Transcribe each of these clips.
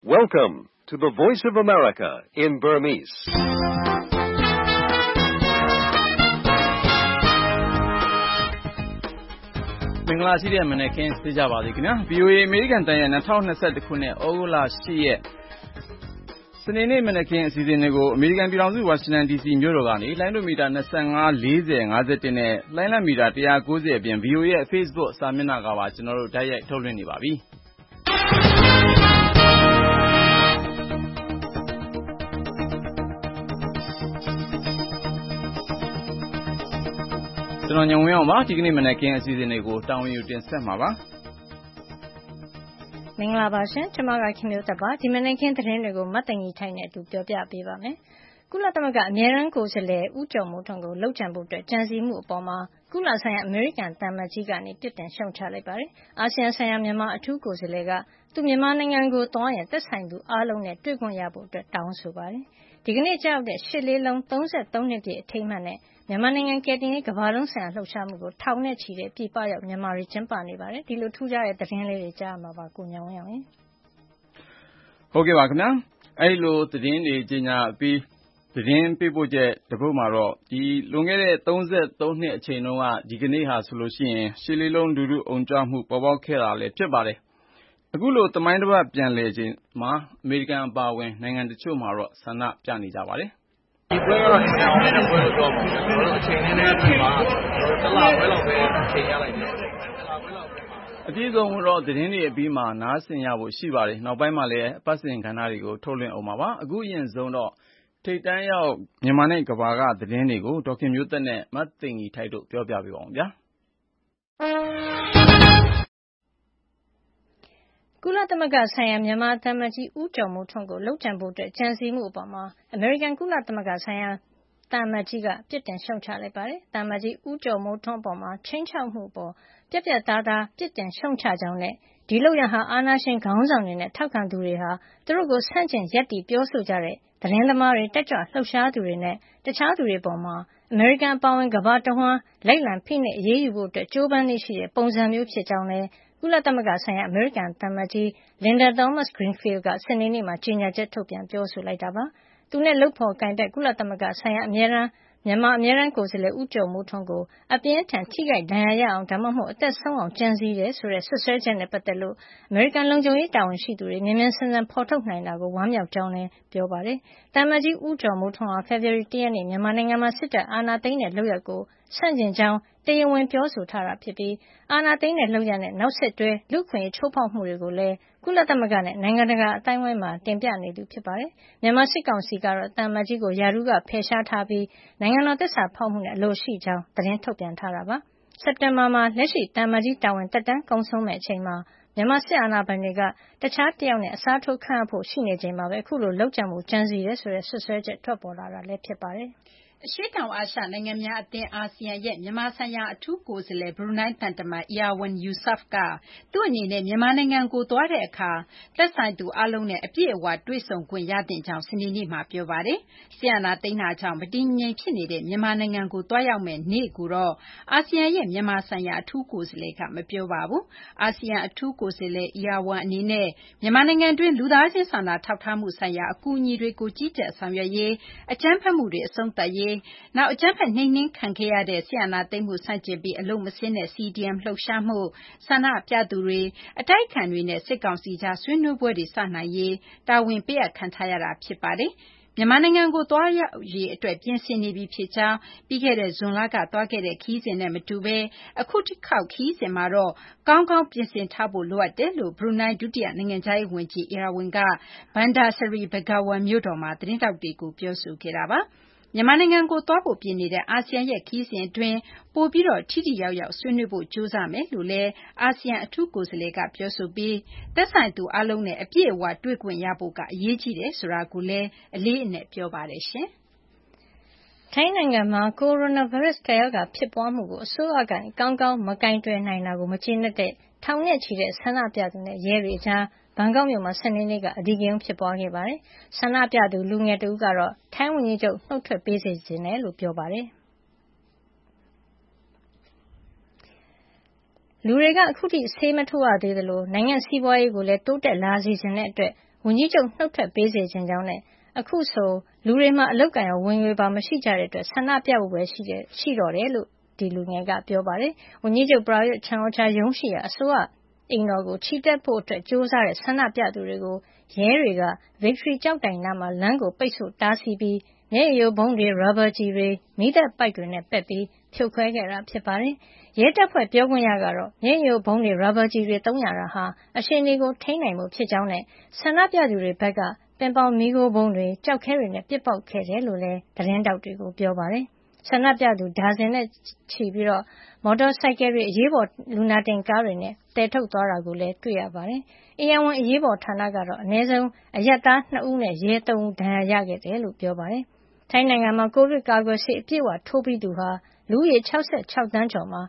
Welcome to the Voice of America in Burmese. ။မင်္ဂလာရှိတဲ့မနက်ခင်းသိကြပါစေခင်ဗျာ။ VOA အမေရိကန်တန်ရဲ့2021ခုနှစ်ဩဂုတ်လ10ရက်စနေနေ့မနက်ခင်းအစီအစဉ်တွေကိုအမေရိကန်ပြည်ထောင်စုဝါရှင်တန် DC မြို့တော်ကနေလိုင်းဒိုမီတာ25 40 51နဲ့လိုင်းလံမီတာ190အပြင် VOA ရဲ့ Facebook စာမျက်နှာကပါကျွန်တော်တို့တိုက်ရိုက်ထုတ်လွှင့်နေပါပြီ။ကျွန်တော်ညဝင်းအောင်ပါဒီကနေ့မနက်ခင်းအစီအစဉ်တွေကိုတာဝန်ယူတင်ဆက်မှာပါမင်္ဂလာပါရှင်ကျွန်မကခင်မျိုးသက်ပါဒီမနက်ခင်းသတင်းတွေကိုမတ်တင်ကြီးထိုင်နဲ့အတူပြောပြပေးပါမယ်ကုလသမဂ္ဂအမြဲတမ်းကိုယ်စားလှယ်ဦးကျော်မိုးထွန်းကိုလှုပ်ကြံဖို့အတွက်ကြံစည်မှုအပေါ်မှာကုလဆိုင်ရာအမေရိကန်တမ္မကြီးကနေပြစ်တင်ရှုံချလိုက်ပါတယ်အာဆီယံဆိုင်ရာမြန်မာအထူးကိုယ်စားလှယ်ကသူမြန်မာနိုင်ငံကိုသွားရင်သက်ဆိုင်သူအားလုံးနဲ့တွေ့ခွင့်ရဖို့အတွက်တောင်းဆိုပါတယ်ဒီကနေ့ကြောက်တဲ့ရှစ်လေးလုံး33နှစ်ပြည့်အထိမ်းအမှတ်နဲ့မြန်မာနိုင်ငံကယ်တင်ရေးကမ္ဘာလုံးဆိုင်ရာလှုပ်ရှားမှုကိုထောင်နဲ့ချီတဲ့ပြည်ပရောက်မြန်မာတွေကျင်းပနေပါတယ်ဒီလိုထူးခြားတဲ့သတင်းလေးတွေကြားရမှာပါကိုညောင်ဝင်းအောင်ရင်ဟုတ်ကဲ့ပါခင်ဗျာအဲ့လိုသတင်းတွေကြီးညာပြီးသတင်းပေးပို့ချက်တပုတ်မှာတော့ဒီလွန်ခဲ့တဲ့33နှစ်အချိန်တုန်းကဒီကနေ့ဟာဆိုလို့ရှိရင်ရှစ်လေးလုံးလူထုအုံကြွမှုပေါ်ပေါက်ခဲ့တာလည်းဖြစ်ပါတယ်အခုလိုသမိုင်းတစ်ပတ်ပြန်လည်ခြင်းမှာအမေရိကန်အပါအဝင်နိုင်ငံတချို့မှာတော့ဆန္ဒပြနေကြပါတယ်ဒီပွဲကတော့အအောင်နဲ့ပွဲလို့ပြောပါမယ်ကျွန်တော်တို့အချိန်နဲ့အချိန်မှာတစ်လပဲလောက်ပဲအချိန်ရလိုက်တယ်အပြည့်စုံတော့သတင်းတွေအပြီးမှာနားဆင်ရဖို့ရှိပါတယ်နောက်ပိုင်းမှာလည်းအပတ်စဉ်ကဏ္ဍတွေကိုထုတ်လွှင့်အောင်ပါအခုအရင်ဆုံးတော့ထိတ်တန်းရောက်မြန်မာနဲ့ကမ္ဘာကသတင်းတွေကိုဒေါခင်မျိုးသက်နဲ့မတ်သိင်ကြီးထိုက်တို့ပြောပြပေးပါအောင်ဗျာကုလသမဂ္ဂဆိုင်ရာမြန်မာတမ္မကြီးဦးကျော်မိုးထွန်းကိုလှုပ်ကြံဖို့အတွက်ကြံစည်မှုအပေါ်မှာအမေရိကန်ကုလသမဂ္ဂဆိုင်ရာတမ္မကြီးကပြစ်တင်ရှုံချလိုက်ပါတယ်။တမ္မကြီးဦးကျော်မိုးထွန်းအပေါ်မှာချင်းချောက်မှုပေါ်ပြက်ပြက်သားသားပြစ်တင်ရှုံချကြောင်းနဲ့ဒီလုပ်ရဟာအာဏာရှင်ခေါင်းဆောင်တွေနဲ့ထောက်ခံသူတွေဟာသူတို့ကိုဆန့်ကျင်ရပ်တည်ပြောဆိုကြတဲ့သတင်းသမားတွေတက်ကြွလှုပ်ရှားသူတွေနဲ့တခြားသူတွေပေါ်မှာအမေရိကန်ပါဝင်ကမ္ဘာတဝန်းလိုက်လံဖိနှိပ်အရေးယူဖို့အတွက်ကြိုးပမ်းနေရှိတဲ့ပုံစံမျိုးဖြစ်ကြောင်းလည်းကုလသမဂ္ဂဆိုင်ရာအမေရိကန်တမ္မကြီး Linda Thomas-Greenfield ကစနေနေ့မှာကြေညာချက်ထုတ်ပြန်ပြောဆိုလိုက်တာပါ။သူနဲ့လုပ်ဖော်ကိုင်ဘက်ကုလသမဂ္ဂဆိုင်ရာမြန်မာအမြဲတမ်းကိုယ်စားလှယ်ဦးကျော်မိုးထွန်းကိုအပြင်းအထန်ထိခိုက်ဒဏ်ရာရအောင်ဒါမှမဟုတ်အသက်ဆုံးအောင်ကြံစည်တယ်ဆိုတဲ့ဆွဆွဲချက်နဲ့ပတ်သက်လို့အမေရိကန်လုံခြုံရေးတာဝန်ရှိသူတွေမြန်မြန်ဆန်ဆန်ဖော်ထုတ်နိုင်တာကိုဝမ်းမြောက်ကြောင်းလည်းပြောပါတယ်။တမ္မကြီးဦးကျော်မိုးထွန်းဟာဖေဖေါ်ဝါရီလ 1 ရက်နေ့မြန်မာနိုင်ငံမှာစစ်တပ်အာဏာသိမ်းတဲ့လုပ်ရပ်ကိုဆန့်ကျင်ကြောင်းတရားဝင်ပြောဆိုထားတာဖြစ်ပြီးအာဏာသိမ်းတဲ့လုပ်ရပ်နဲ့နောက်ဆက်တွဲလူ့အခွင့်အရေးချိုးဖောက်မှုတွေကိုလည်းကုလသမဂ္ဂနဲ့နိုင်ငံတကာအသိုင်းအဝိုင်းမှာတင်ပြနေသူဖြစ်ပါတယ်။မြန်မာစစ်ကောင်စီကတော့တမ္မကြီးကိုရာထူးကဖယ်ရှားထားပြီးနိုင်ငံတော်သစ္စာဖောက်မှုနဲ့အလိုရှိကြောင်းသတင်းထုတ်ပြန်ထားတာပါ။စက်တင်ဘာမှာလက်ရှိတမ္မကြီးတာဝန်တက်တန်းကုန်ဆုံးမဲ့အချိန်မှာမြန်မာစစ်အာဏာပိုင်တွေကတခြားတယောက်နဲ့အစားထိုးခန့်အပ်ဖို့ရှိနေချိန်မှာပဲအခုလိုလောက်ကျန်မှုကြံစည်ရဲဆိုတဲ့ဆွဆွဲချက်ထွက်ပေါ်လာတာလည်းဖြစ်ပါတယ်။အရှေ့တောင်အာရှနိုင်ငံများအသင်းအာဆီယံရဲ့မြန်မာဆိုင်ရာအထူးကိုယ်စားလှယ်ဘရူနိုင်းသံတမန် Erywan Yusof ကသူ့အနေနဲ့မြန်မာနိုင်ငံကိုသွားတဲ့အခါသက်ဆိုင်သူအားလုံးနဲ့အပြည့်အဝတွေ့ဆုံခွင့်ရသင့်ကြောင်းစနေနေ့မှာပြောပါတယ်။ဆီယနာသိန်းနာကြောင့်မတည်ငြိမ်ဖြစ်နေတဲ့မြန်မာနိုင်ငံကိုသွားရောက်မဲ့နေ့ကိုတော့အာဆီယံရဲ့မြန်မာဆိုင်ရာအထူးကိုယ်စားလှယ်ကမပြောပါဘူး။အာဆီယံအထူးကိုယ်စားလှယ် Erywan အနေနဲ့မြန်မာနိုင်ငံတွင်းလူသားချင်းစာနာထောက်ထားမှုဆိုင်ရာအကူအညီတွေကိုကြီးကြပ်ဆောင်ရွက်ရေးအကြမ်းဖက်မှုတွေအဆုံးသတ်ရေးနောက်အကြမ်းဖက်နှိမ်နင်းခံခဲ့ရတဲ့ဆီယနာသိမ်းမှုဆန့်ကျင်ပြီးအလုံးမစင်းတဲ့ CDM လှုပ်ရှားမှုဆန္ဒပြသူတွေအတိုက်အခံတွေနဲ့စစ်ကောင်စီကြားဆွေးနွေးပွဲတွေစနိုင်ရေးတာဝန်ပေးအပ်ခံထားရတာဖြစ်ပါတယ်။မြန်မာနိုင်ငံကိုသွားရောက်ရေးအတွက်ပြင်ဆင်နေပြီဖြစ်ကြောင်းပြီးခဲ့တဲ့ဇွန်လကသွားခဲ့တဲ့ခီးစဉ်နဲ့မတူဘဲအခုတစ်ခေါက်ခီးစဉ်မှာတော့ကောင်းကောင်းပြင်ဆင်ထားဖို့လိုအပ်တယ်လို့ဘရူနိုင်းဒုတိယနိုင်ငံခြားရေးဝန်ကြီး Erywan က Bandar Seri Begawan မြို့တော်မှာသတင်းထောက်တွေကိုပြောဆိုခဲ့တာပါ။မြန်မာနိုင်ငံကိုသွားဖို့ပြင်နေတဲ့အာဆီယံရဲ့ခရီးစဉ်အတွင်းပိုပြီးထိထိရောက်ရောက်ဆွေးနွေးဖို့ကြိုးစားမယ်လို့လည်းအာဆီယံအထူးကိုယ်စားလှယ်ကပြောဆိုပြီးသက်ဆိုင်သူအားလုံးနဲ့အပြည့်အဝတွေ့ခွင့်ရဖို့ကအရေးကြီးတယ်ဆိုတာကိုလည်းအလေးအနက်ပြောပါတယ်ရှင်။ထိုင်းနိုင်ငံမှာကိုရိုနာဗိုင်းရပ်စ်ကပ်ရောဂါဖြစ်ပွားမှုကိုအစိုးရကကောင်းကောင်းမကိုင်တွယ်နိုင်တာကိုမကျေနပ်တဲ့ထောင်နဲ့ချီတဲ့ဆန္ဒပြသူနဲ့ရဲတွေကြားဘန်ကောက်မြို့မှာစနေနေ့ကအဓိကရုဏ်းဖြစ်ပွားခဲ့ပါတယ်။ဆန္ဒပြသူလူငယ်တဦးကတော့ထိုင်းဝန်ကြီးချုပ်နှုတ်ထွက်ပေးစေချင်တယ်လို့ပြောပါတယ်။လူတွေကအခုထိဆေးမထိုးရသေးသလိုနိုင်ငံစီးပွားရေးကိုလည်းတိုးတက်လာစေချင်တဲ့အတွက်ဝန်ကြီးချုပ်နှုတ်ထွက်ပေးစေချင်ကြောင်းနဲ့အခုဆိုလူတွေမှာအလုပ်ကံရောဝင်ငွေပါမရှိကြတဲ့အတွက်ဆန္ဒပြဖို့ပဲရှိတော့တယ်လို့ဒီလူငယ်ကပြောပါတယ်။ဝန်ကြီးချုပ်ပရာယွတ်ချန်အိုချာရုံးရှိရာအစိုးရအိမ်တော်ကိုချီတက်ဖို့အတွက်ကြိုးစားတဲ့ဆန္ဒပြသူတွေကိုရဲတွေက Victory ကျောက်တိုင်နားမှာလမ်းကိုပိတ်ဆို့တားဆီးပြီးမျက်ရည်ယိုဗုံးတွေရာဘာကျည်တွေမီးသတ်ပိုက်တွေနဲ့ပက်ပြီးဖြိုခွဲခဲ့တာဖြစ်ပါတယ်။ရဲတပ်ဖွဲ့ပြောခွင့်ရကတော့မျက်ရည်ယိုဗုံးတွေရာဘာကျည်တွေသုံးရတာဟာအခြေအနေကိုထိန်းနိုင်မှုဖြစ်ကြောင်းနဲ့ဆန္ဒပြသူတွေဘက်ကပင်ပေါင်မီးခိုးဗုံးတွေကြောက်ခဲတွေနဲ့ပစ်ပေါက်ခဲ့တယ်လို့လည်းသတင်းတောက်တွေကိုပြောပါတယ်။ဆန္ဒပြသူဒါဇင်နဲ့ချီပြီးမော်တော်ဆိုင်ကယ်တွေအရေးပေါ်လူနာတင်ကားတွေနဲ့တည်ထုတ်သွားတာကိုလည်းတွေ့ရပါတယ်။ဧရာဝဏ်အရေးပေါ်ဌာနကတော့အနည်းဆုံးအရပ်သား2ဦးနဲ့ရဲ3ဦးဒဏ်ရာရခဲ့တယ်လို့ပြောပါတယ်။ထိုင်းနိုင်ငံမှာကိုဗစ်ကာကွယ်ဆေးအပြည့်အဝထိုးပြီးသူဟာလူဦးရေ66သန်းကျော်မှာ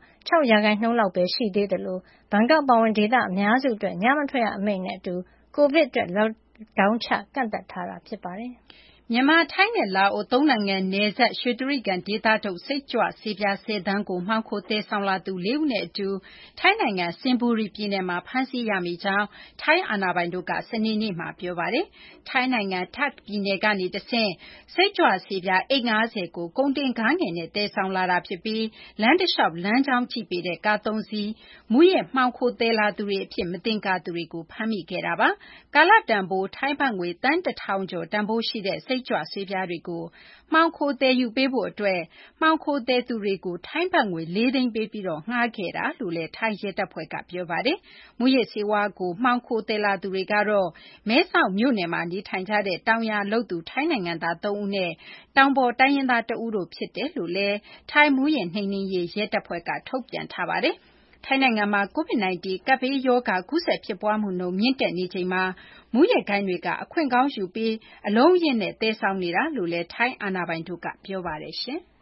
6%လောက်ပဲရှိသေးတယ်လို့ဘန်ကောက်ပါဝင်ဒေသအများစုအတွက်ညမထွက်ရအမိန့်နဲ့အတူကိုဗစ်အတွက်လော့ဒေါင်းချကန့်သတ်ထားတာဖြစ်ပါတယ်။မြန်မာထိုင်းနဲ့လာအို၃နိုင်ငံနယ်စပ်ရွှေတြိဂံဒေသထုတ်စိတ်ကြွဆေးပြား10 သန်းကိုမှောင်ခိုသယ်ဆောင်လာသူ4ဦးနဲ့အတူထိုင်းနိုင်ငံစင်ဘူရီပြည်နယ်မှာဖမ်းဆီးရမိကြောင်းထိုင်းအာဏာပိုင်တို့ကစနေနေ့မှာပြောပါတယ်။ထိုင်းနိုင်ငံတာ့ခ်ပြည်နယ်ကနေတဆင့်စိတ်ကြွဆေးပြားအိတ်50ကိုကုန်တင်ကားငယ်နဲ့သယ်ဆောင်လာတာဖြစ်ပြီးလမ်းတစ်လျှောက်လမ်းကြောင်းကြည့်ပေးတဲ့ကား3စီးမူးယစ်မှောင်ခိုသယ်လာသူတွေအဖြစ်မသင်္ကာသူတွေကိုဖမ်းမိခဲ့တာပါ။ကာလတန်ဖိုးထိုင်းဘတ်ငွေသန်း1000ကျော်တန်ဖိုးရှိတဲ့စိတ်ကြွဆေးပြားတွေကိုမှောင်ခိုသယ်ယူပေးဖို့အတွက်မှောင်ခိုသယ်သူတွေကိုထိုင်းဘတ်ငွေ4 သိန်းပေးပြီးငှားခဲ့တာလို့လည်းထိုင်းရဲတပ်ဖွဲ့ကပြောပါတယ်။မူးယစ်ဆေးဝါးကိုမှောင်ခိုသယ်လာသူတွေကတော့မဲဆောက်မြို့နယ်မှာနေထိုင်ကြတဲ့တောင်ယာလုပ်သူထိုင်းနိုင်ငံသား3ဦးနဲ့တောင်ပေါ်တိုင်းရင်းသား1ဦးတို့ဖြစ်တယ်လို့လည်းထိုင်းမူးယစ်နှိမ်နင်းရေးရဲတပ်ဖွဲ့ကထုတ်ပြန်ထားပါတယ်။ထိုင်းနိုင်ငံမှာ COVID-19 ကပ်ဘေးရောဂါကူးစက်ဖြစ်ပွားမှုနှုန်းမြင့်တက်နေချိန်မှာမူးယစ်ဂိုဏ်းတွေကအခွင့်ကောင်းယူပြီးအလုံးအရင်းနဲ့သယ်ဆောင်နေတာလို့လည်းထိုင်းအာဏာပိုင်တို့ကပြောပါတယ်ရှင်။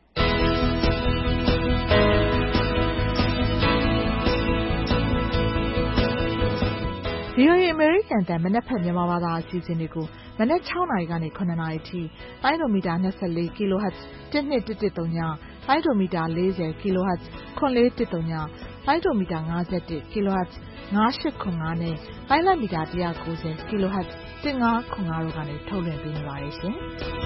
VOA အမေရိကန်အသံမနက်ဖြန်မြန်မာဘာသာအစီအစဉ်တွေကိုမနက်6နာရီကနေ9နာရီထိတိုင်းဒိုမီတာ24 kHz 1213ညတိုင်းဒိုမီတာ40 kHz 9410ညတိုင်းဒိုမီတာ51 kHz 9895နဲ့တိုင်းလက်မီတာ190 kHz 1505တို့ကနေထုတ်လွှင့်ပေးနေပါတယ်ရှင်။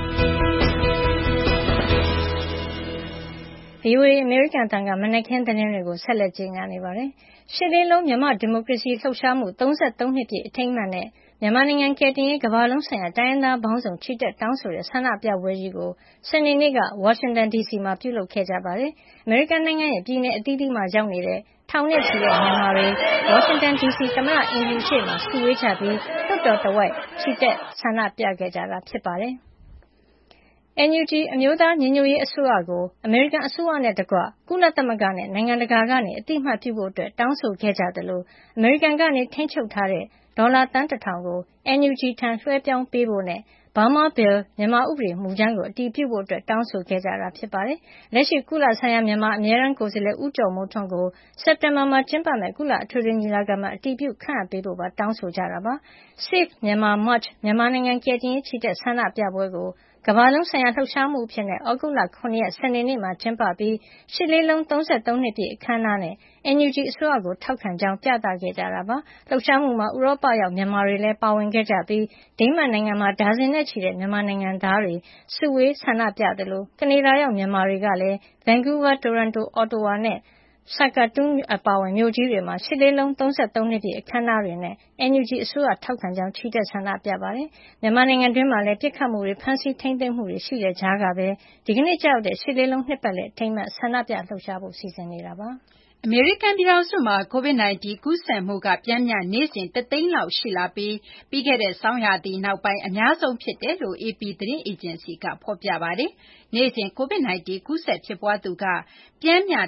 VOA အမေရိကန်အသံကမနက်ခင်းသတင်းတွေကိုဆက်လက်ကြေညာနေပါတယ်။ရှစ်လေးလုံးမြန်မာဒီမိုကရေစီလှုပ်ရှားမှု33နှစ်ပြည့်အထိမ်းအမှတ်နဲ့မြန်မာနိုင်ငံကယ်တင်ရေးကမ္ဘာလုံးဆိုင်ရာတိုင်းရင်းသားပေါင်းစုံချီတက်တောင်းဆိုတဲ့ဆန္ဒပြပွဲကြီးကိုစနေနေ့ကဝါရှင်တန် DC မှာပြုလုပ်ခဲ့ကြပါတယ်။အမေရိကန်နိုင်ငံရဲ့ပြည်နယ်အသီးသီးမှာရောက်နေတဲ့ထောင်နဲ့ချီတဲ့မြန်မာတွေဝါရှင်တန် DC သမ္မတအင်ဒီရှေ့မှာစုဝေးကြပြီးလွှတ်တော်တဝိုက်ချီတက်ဆန္ဒပြခဲ့ကြတာဖြစ်ပါတယ်။ NUG အမျိုးသားညီညွတ်ရေးအစိုးရကိုအမေရိကန်အစိုးရနဲ့တကွကုလသမဂ္ဂနဲ့နိုင်ငံတကာကနေအသိအမှတ်ပြုဖို့တောင်းဆိုခဲ့ကြသလိုအမေရိကန်ကနေထိန်းချုပ်ထားတဲ့ဒေါ်လာသန်း1000ကို NUG ထံလွှဲပြောင်းပေးဖို့နဲ့ Burma Bill မြန်မာဥပဒေမူကြမ်းကိုအတည်ပြုဖို့တောင်းဆိုခဲ့ကြတာဖြစ်ပါတယ်။လက်ရှိကုလဆိုင်ရာမြန်မာအမြဲတမ်းကိုယ်စားလှယ်ဦးကျော်မိုးထွန်းကိုစက်တင်ဘာမှာကျင်းပမယ့်ကုလအထွေထွေညီလာခံမှာအတည်ပြုခန့်အပ်ပေးဖို့ပါတောင်းဆိုကြတာပါ။ Save Myanmar March မြန်မာနိုင်ငံကယ်တင်ရေးချီတက်ဆန္ဒပြပွဲကိုကမ္ဘာလုံးဆိုင်ရာလှုပ်ရှားမှုအဖြစ်သြဂုတ်လ9ရက်စနေနေ့မှာကျင်းပပြီးရှစ်လေးလုံး33နှစ်ပြည့်အခမ်းအနားနဲ့ NUG အစိုးရကိုထောက်ခံကြောင်းပြသခဲ့ကြတာပါ။လှုပ်ရှားမှုမှာဥရောပရောက်မြန်မာတွေလည်းပါဝင်ခဲ့ကြပြီးဒိန်းမတ်နိုင်ငံမှာဒါဇင်နဲ့ချီတဲ့မြန်မာနိုင်ငံသားတွေစုဝေးဆန္ဒပြသလိုကနေဒါရောက်မြန်မာတွေကလည်း Vancouver, Toronto, Ottawa နဲ့ Saskatoon အပါအဝင်မြို့ကြီးတွေမှာရှစ်လေးလုံး33နှစ်ပြည့်အခမ်းအနားတွေနဲ့ NUG အစိုးရထောက်ခံကြောင်းချီတက်ဆန္ဒပြပါတယ်။မြန်မာနိုင်ငံတွင်းမှာလည်းပစ်ခတ်မှုတွေဖမ်းဆီးထိန်းသိမ်းမှုတွေရှိတဲ့ကြားကပဲဒီကနေ့ကျရောက်တဲ့ရှစ်လေးလုံးနှစ်ပတ်လည်အထိမ်းအမှတ်ဆန္ဒပြလှုပ်ရှားဖို့စီစဉ်နေတာပါ။အမေရိကန်ပြည်ထောင်စုမှာ COVID-19 ကူးစက်မှုကပျမ်းမျှနေ့စဉ်1သိန်းလောက်ရှိလာပြီးပြီးခဲ့တဲ့ဆောင်းရာသီနောက်ပိုင်းအများဆုံးဖြစ်တယ်လို့ AP သတင်းအေဂျင်စီကဖော်ပြပါတယ်။နေ့စဉ် COVID-19 ကူးစက်ဖြစ်ပွားသူကပျမ်းမျှ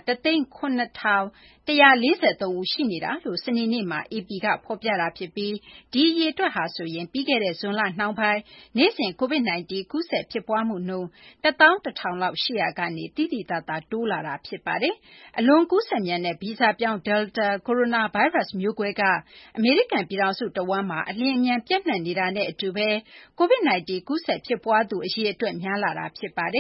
1,7143 ဦးရှိနေတာလို့စနေနေ့မှာ AP ကဖော်ပြတာဖြစ်ပြီးဒီအရေအတွက်ဟာဆိုရင်ပြီးခဲ့တဲ့ဇွန်လနှောင်းပိုင်းနေ့စဉ် COVID-19 ကူးစက်ဖြစ်ပွားမှုနှုန်း 11,000 လောက်ရှိရာကနေသိသိသာသာတိုးလာတာဖြစ်ပါတယ်။အလွန်ကူးစက်မြန်တဲ့ဗီဇပြောင်း Delta ကိုရိုနာဗိုင်းရပ်စ်မျိုးကွဲကအမေရိကန်ပြည်ထောင်စုတဝန်းမှာအလျင်အမြန်ပျံ့နှံ့နေတာနဲ့အတူပဲ COVID-19 ကူးစက်ဖြစ်ပွားသူအရေအတွက်များလာတာဖြစ်ပါတယ်။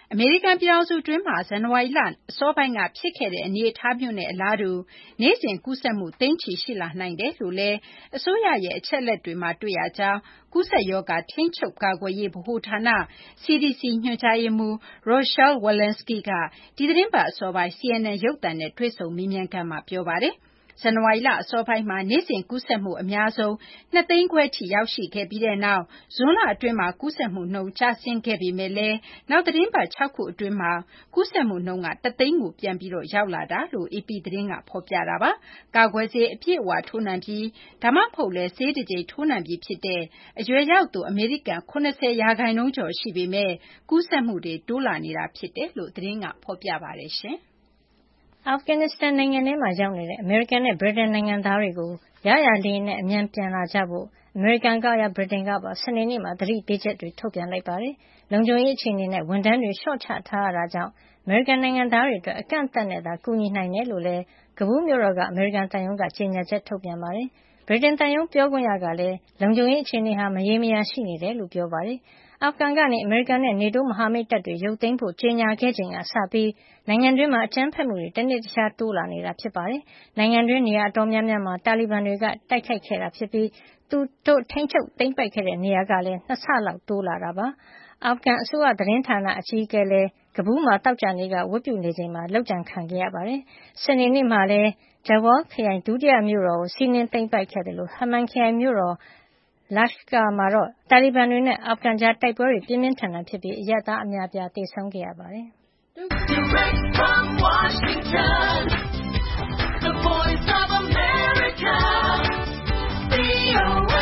အမေရိကန်ပြည်ထောင်စုတွင်းမှာဇန်နဝါရီလအစောပိုင်းကဖြစ်ခဲ့တဲ့အနေအထားမျိုးနဲ့အလားတူနေ့စဉ်ကူးစက်မှုသိန်းချီရှိလာနိုင်တယ်လို့လည်းအစိုးရရဲ့အချက်လက်တွေမှာတွေ့ရကြောင်းကူးစက်ရောဂါထိန်းချုပ်ကာကွယ်ရေးဗဟိုဌာန CDC ညွှန်ကြားရေးမှူး Rochelle Walensky ကဒီသတင်းပတ်အစောပိုင်း CNN ရုပ်သံနဲ့တွေ့ဆုံမေးမြန်းခန်းမှာပြောပါတယ်။ဇန်နဝါရီလအစောပိုင်းမှာနေ့စဉ်ကူးစက်မှုအများဆုံး2.5 သိန်းထိရောက်ရှိခဲ့ပြီးတဲ့နောက်ဇွန်လအတွင်းမှာကူးစက်မှုနှုန်းကျဆင်းခဲ့ပေမဲ့လည်းနောက်သတင်းပတ်6 ခုအတွင်းမှာကူးစက်မှုနှုန်းက1 သိန်းကိုပြန်ပြီးရောက်လာတာလို့ AP သတင်းကဖော်ပြတာပါ။ကာကွယ်ဆေးအပြည့်အဝထိုးနှံပြီးဒါမှမဟုတ်လည်းဆေးတစ်ကြိမ်ထိုးနှံပြီးဖြစ်တဲ့အရွယ်ရောက်သူအမေရိကန်80% ကျော်ရှိပေမဲ့ကူးစက်မှုတွေတိုးလာနေတာဖြစ်တယ်လို့သတင်းကဖော်ပြပါတယ်ရှင်။အာဖဂန်နစ္စတန်နိုင်ငံထဲမှာရောက်နေတဲ့အမေရိကန်နဲ့ဗြိတိန်နိုင်ငံသားတွေကိုရရလေယာဉ်နဲ့အမြန်ပြန်လာကြဖို့အမေရိကန်ကရောဗြိတိန်ကပါစနေနေ့မှာသတိပေးချက်တွေထုတ်ပြန်လိုက်ပါတယ်။လုံခြုံရေးအခြေအနေနဲ့ဝန်ထမ်းတွေလျှော့ချထားရတာကြောင့်အမေရိကန်နိုင်ငံသားတွေအတွက်အကန့်အသတ်နဲ့သာကူညီနိုင်တယ်လို့လည်းကဘူးမြို့တော်ကအမေရိကန်သံရုံးကကြေညာချက်ထုတ်ပြန်ပါတယ်။ဗြိတိန်သံရုံးပြောခွင့်ရကလည်းလုံခြုံရေးအခြေအနေဟာမရေမရာရှိနေတယ်လို့ပြောပါတယ်။အာဖဂန်ကနေအမေရိကန်နဲ့နေတိုးမဟာမိတ်တပ်တွေရုပ်သိမ်းဖို့ကြေညာခဲ့ချိန်ကစပြီးနိုင်ငံတွင်းမှာအကြမ်းဖက်မှုတွေတနေ့တခြားတိုးလာနေတာဖြစ်ပါတယ်။နိုင်ငံတွင်းနေရာအတော်များများမှာတာလီဘန်တွေကတိုက်ခိုက်ခဲ့တာဖြစ်ပြီးသူတို့ထိန်းချုပ်သိမ်းပိုက်ခဲ့တဲ့နေရာကလည်း2 ဆလောက်တိုးလာတာပါ။အာဖဂန်အစိုးရသတင်းဌာနအကြီးအကဲလည်းကဘူးမှာတောက်ကြနေကဝတ်ပြုနေချိန်မှာလောက်ကျန်ခံခဲ့ရပါတယ်။စနေနေ့မှာလည်းဂျဝါခရိုင်ဒုတိယမြို့တော်ကိုစီးနင်းသိမ်းပိုက်ခဲ့တယ်လို့ဟမန်ခရိုင်မြို့တော်Lashkar မှာတော့တာလီဘန်တွေနဲ့အာဖဂန်ကြားတိုက်ပွဲတွေပြင်းပြင်းထန်ထန်ဖြစ်ပြီးအရပ်သားအများအပြားသေဆုံးခဲ့ရပါတယ်။ From Washington, the voice of America, VOA.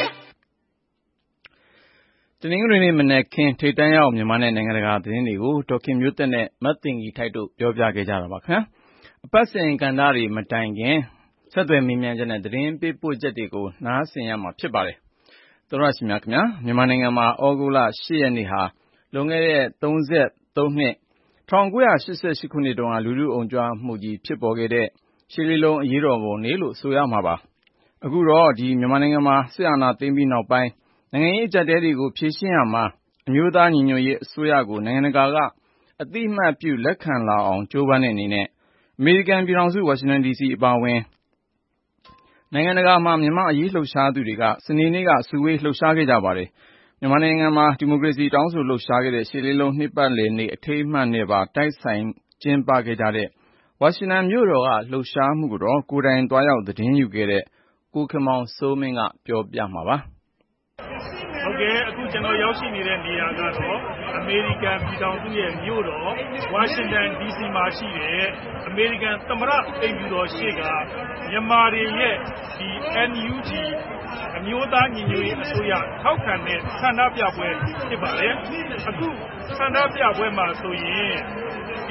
တနင်္ဂနွေနေ့မနက်ခင်းထိပ်တန်းရောက်မြန်မာနဲ့နိုင်ငံတကာသတင်းတွေကိုဒေါက်ခင်မျိုးသက်နဲ့မတ်တင်ကြီးထိုက်တို့ပြောပြခဲ့ကြတာပါခင်ဗျာ။အပတ်စဉ်ကဏ္ဍတွေမတိုင်ခင်ဆက်သွယ်မေးမြန်းချက်နဲ့သတင်းပေးပို့ချက်တွေကိုနားဆင်ရမှာဖြစ်ပါတယ်။သောရရှိမြခင်ဗျာမြန်မာနိုင်ငံမှာဩဂုတ်လ10 ရက်နေ့ဟာလွန်ခဲ့တဲ့33နှစ်1988ခုနှစ်တုန်းကလူထုအုံကြွမှုကြီးဖြစ်ပေါ်ခဲ့တဲ့ရှစ်လေးလုံးအရေးတော်ပုံနေ့လို့ဆိုရမှာပါ။အခုတော့မြန်မာနိုင်ငံမှာစစ်အာဏာသိမ်းပြီးနောက်ပိုင်းနိုင်ငံရေးအကျပ်တဲတွေကိုဖြေရှင်းရမှာအမျိုးသားညီညွတ်ရေးအစိုးရကိုနိုင်ငံတကာကအသိအမှတ်ပြုလက်ခံလာအောင်ကြိုးပမ်းတဲ့အနေနဲ့အမေရိကန်ပြည်ထောင်စုဝါရှင်တန် DC အပါအဝင်နိုင်ငံတကာမှာမြန်မာအရေးလှုပ်ရှားသူတွေကစနေနေ့ကစုဝေးလှုပ်ရှားခဲ့ကြပါတယ်။မြန်မာနိုင်ငံမှာဒီမိုကရေစီတောင်းဆိုလှုပ်ရှားခဲ့တဲ့ရှစ်လေးလုံးနှစ်ပတ်လည်နေ့အထိမ်းအမှတ်နဲ့ပါတိုက်ဆိုင်ကျင်းပခဲ့ကြတဲ့ဝါရှင်တန်မြို့တော်ကလှုပ်ရှားမှုကိုတော့ကိုယ်တိုင်သွားရောက်သတင်းယူခဲ့တဲ့ကိုခင်မောင်စိုးမင်းကပြောပြမှာပါ။ဟုတ်ကဲ့အခုကျွန်တော်ရောက်ရှိနေတဲ့နေရာကတော့အမေရိကန်ပြည်ထောင်စုရဲ့မြို့တော်ဝါရှင်တန် DC မှာရှိတဲ့အမေရိကန်သမ္မတအိမ်ဖြူတော်ရှေ့ကမြန်မာတွေရဲ့ဒီ NUG အမျိုးသားညီညွတ်ရေးအစိုးရထောက်ခံတဲ့ဆန္ဒပြပွဲဖြစ်ပါတယ်။အခုဆန္ဒပြပွဲမှာဆိုရင်ဒီ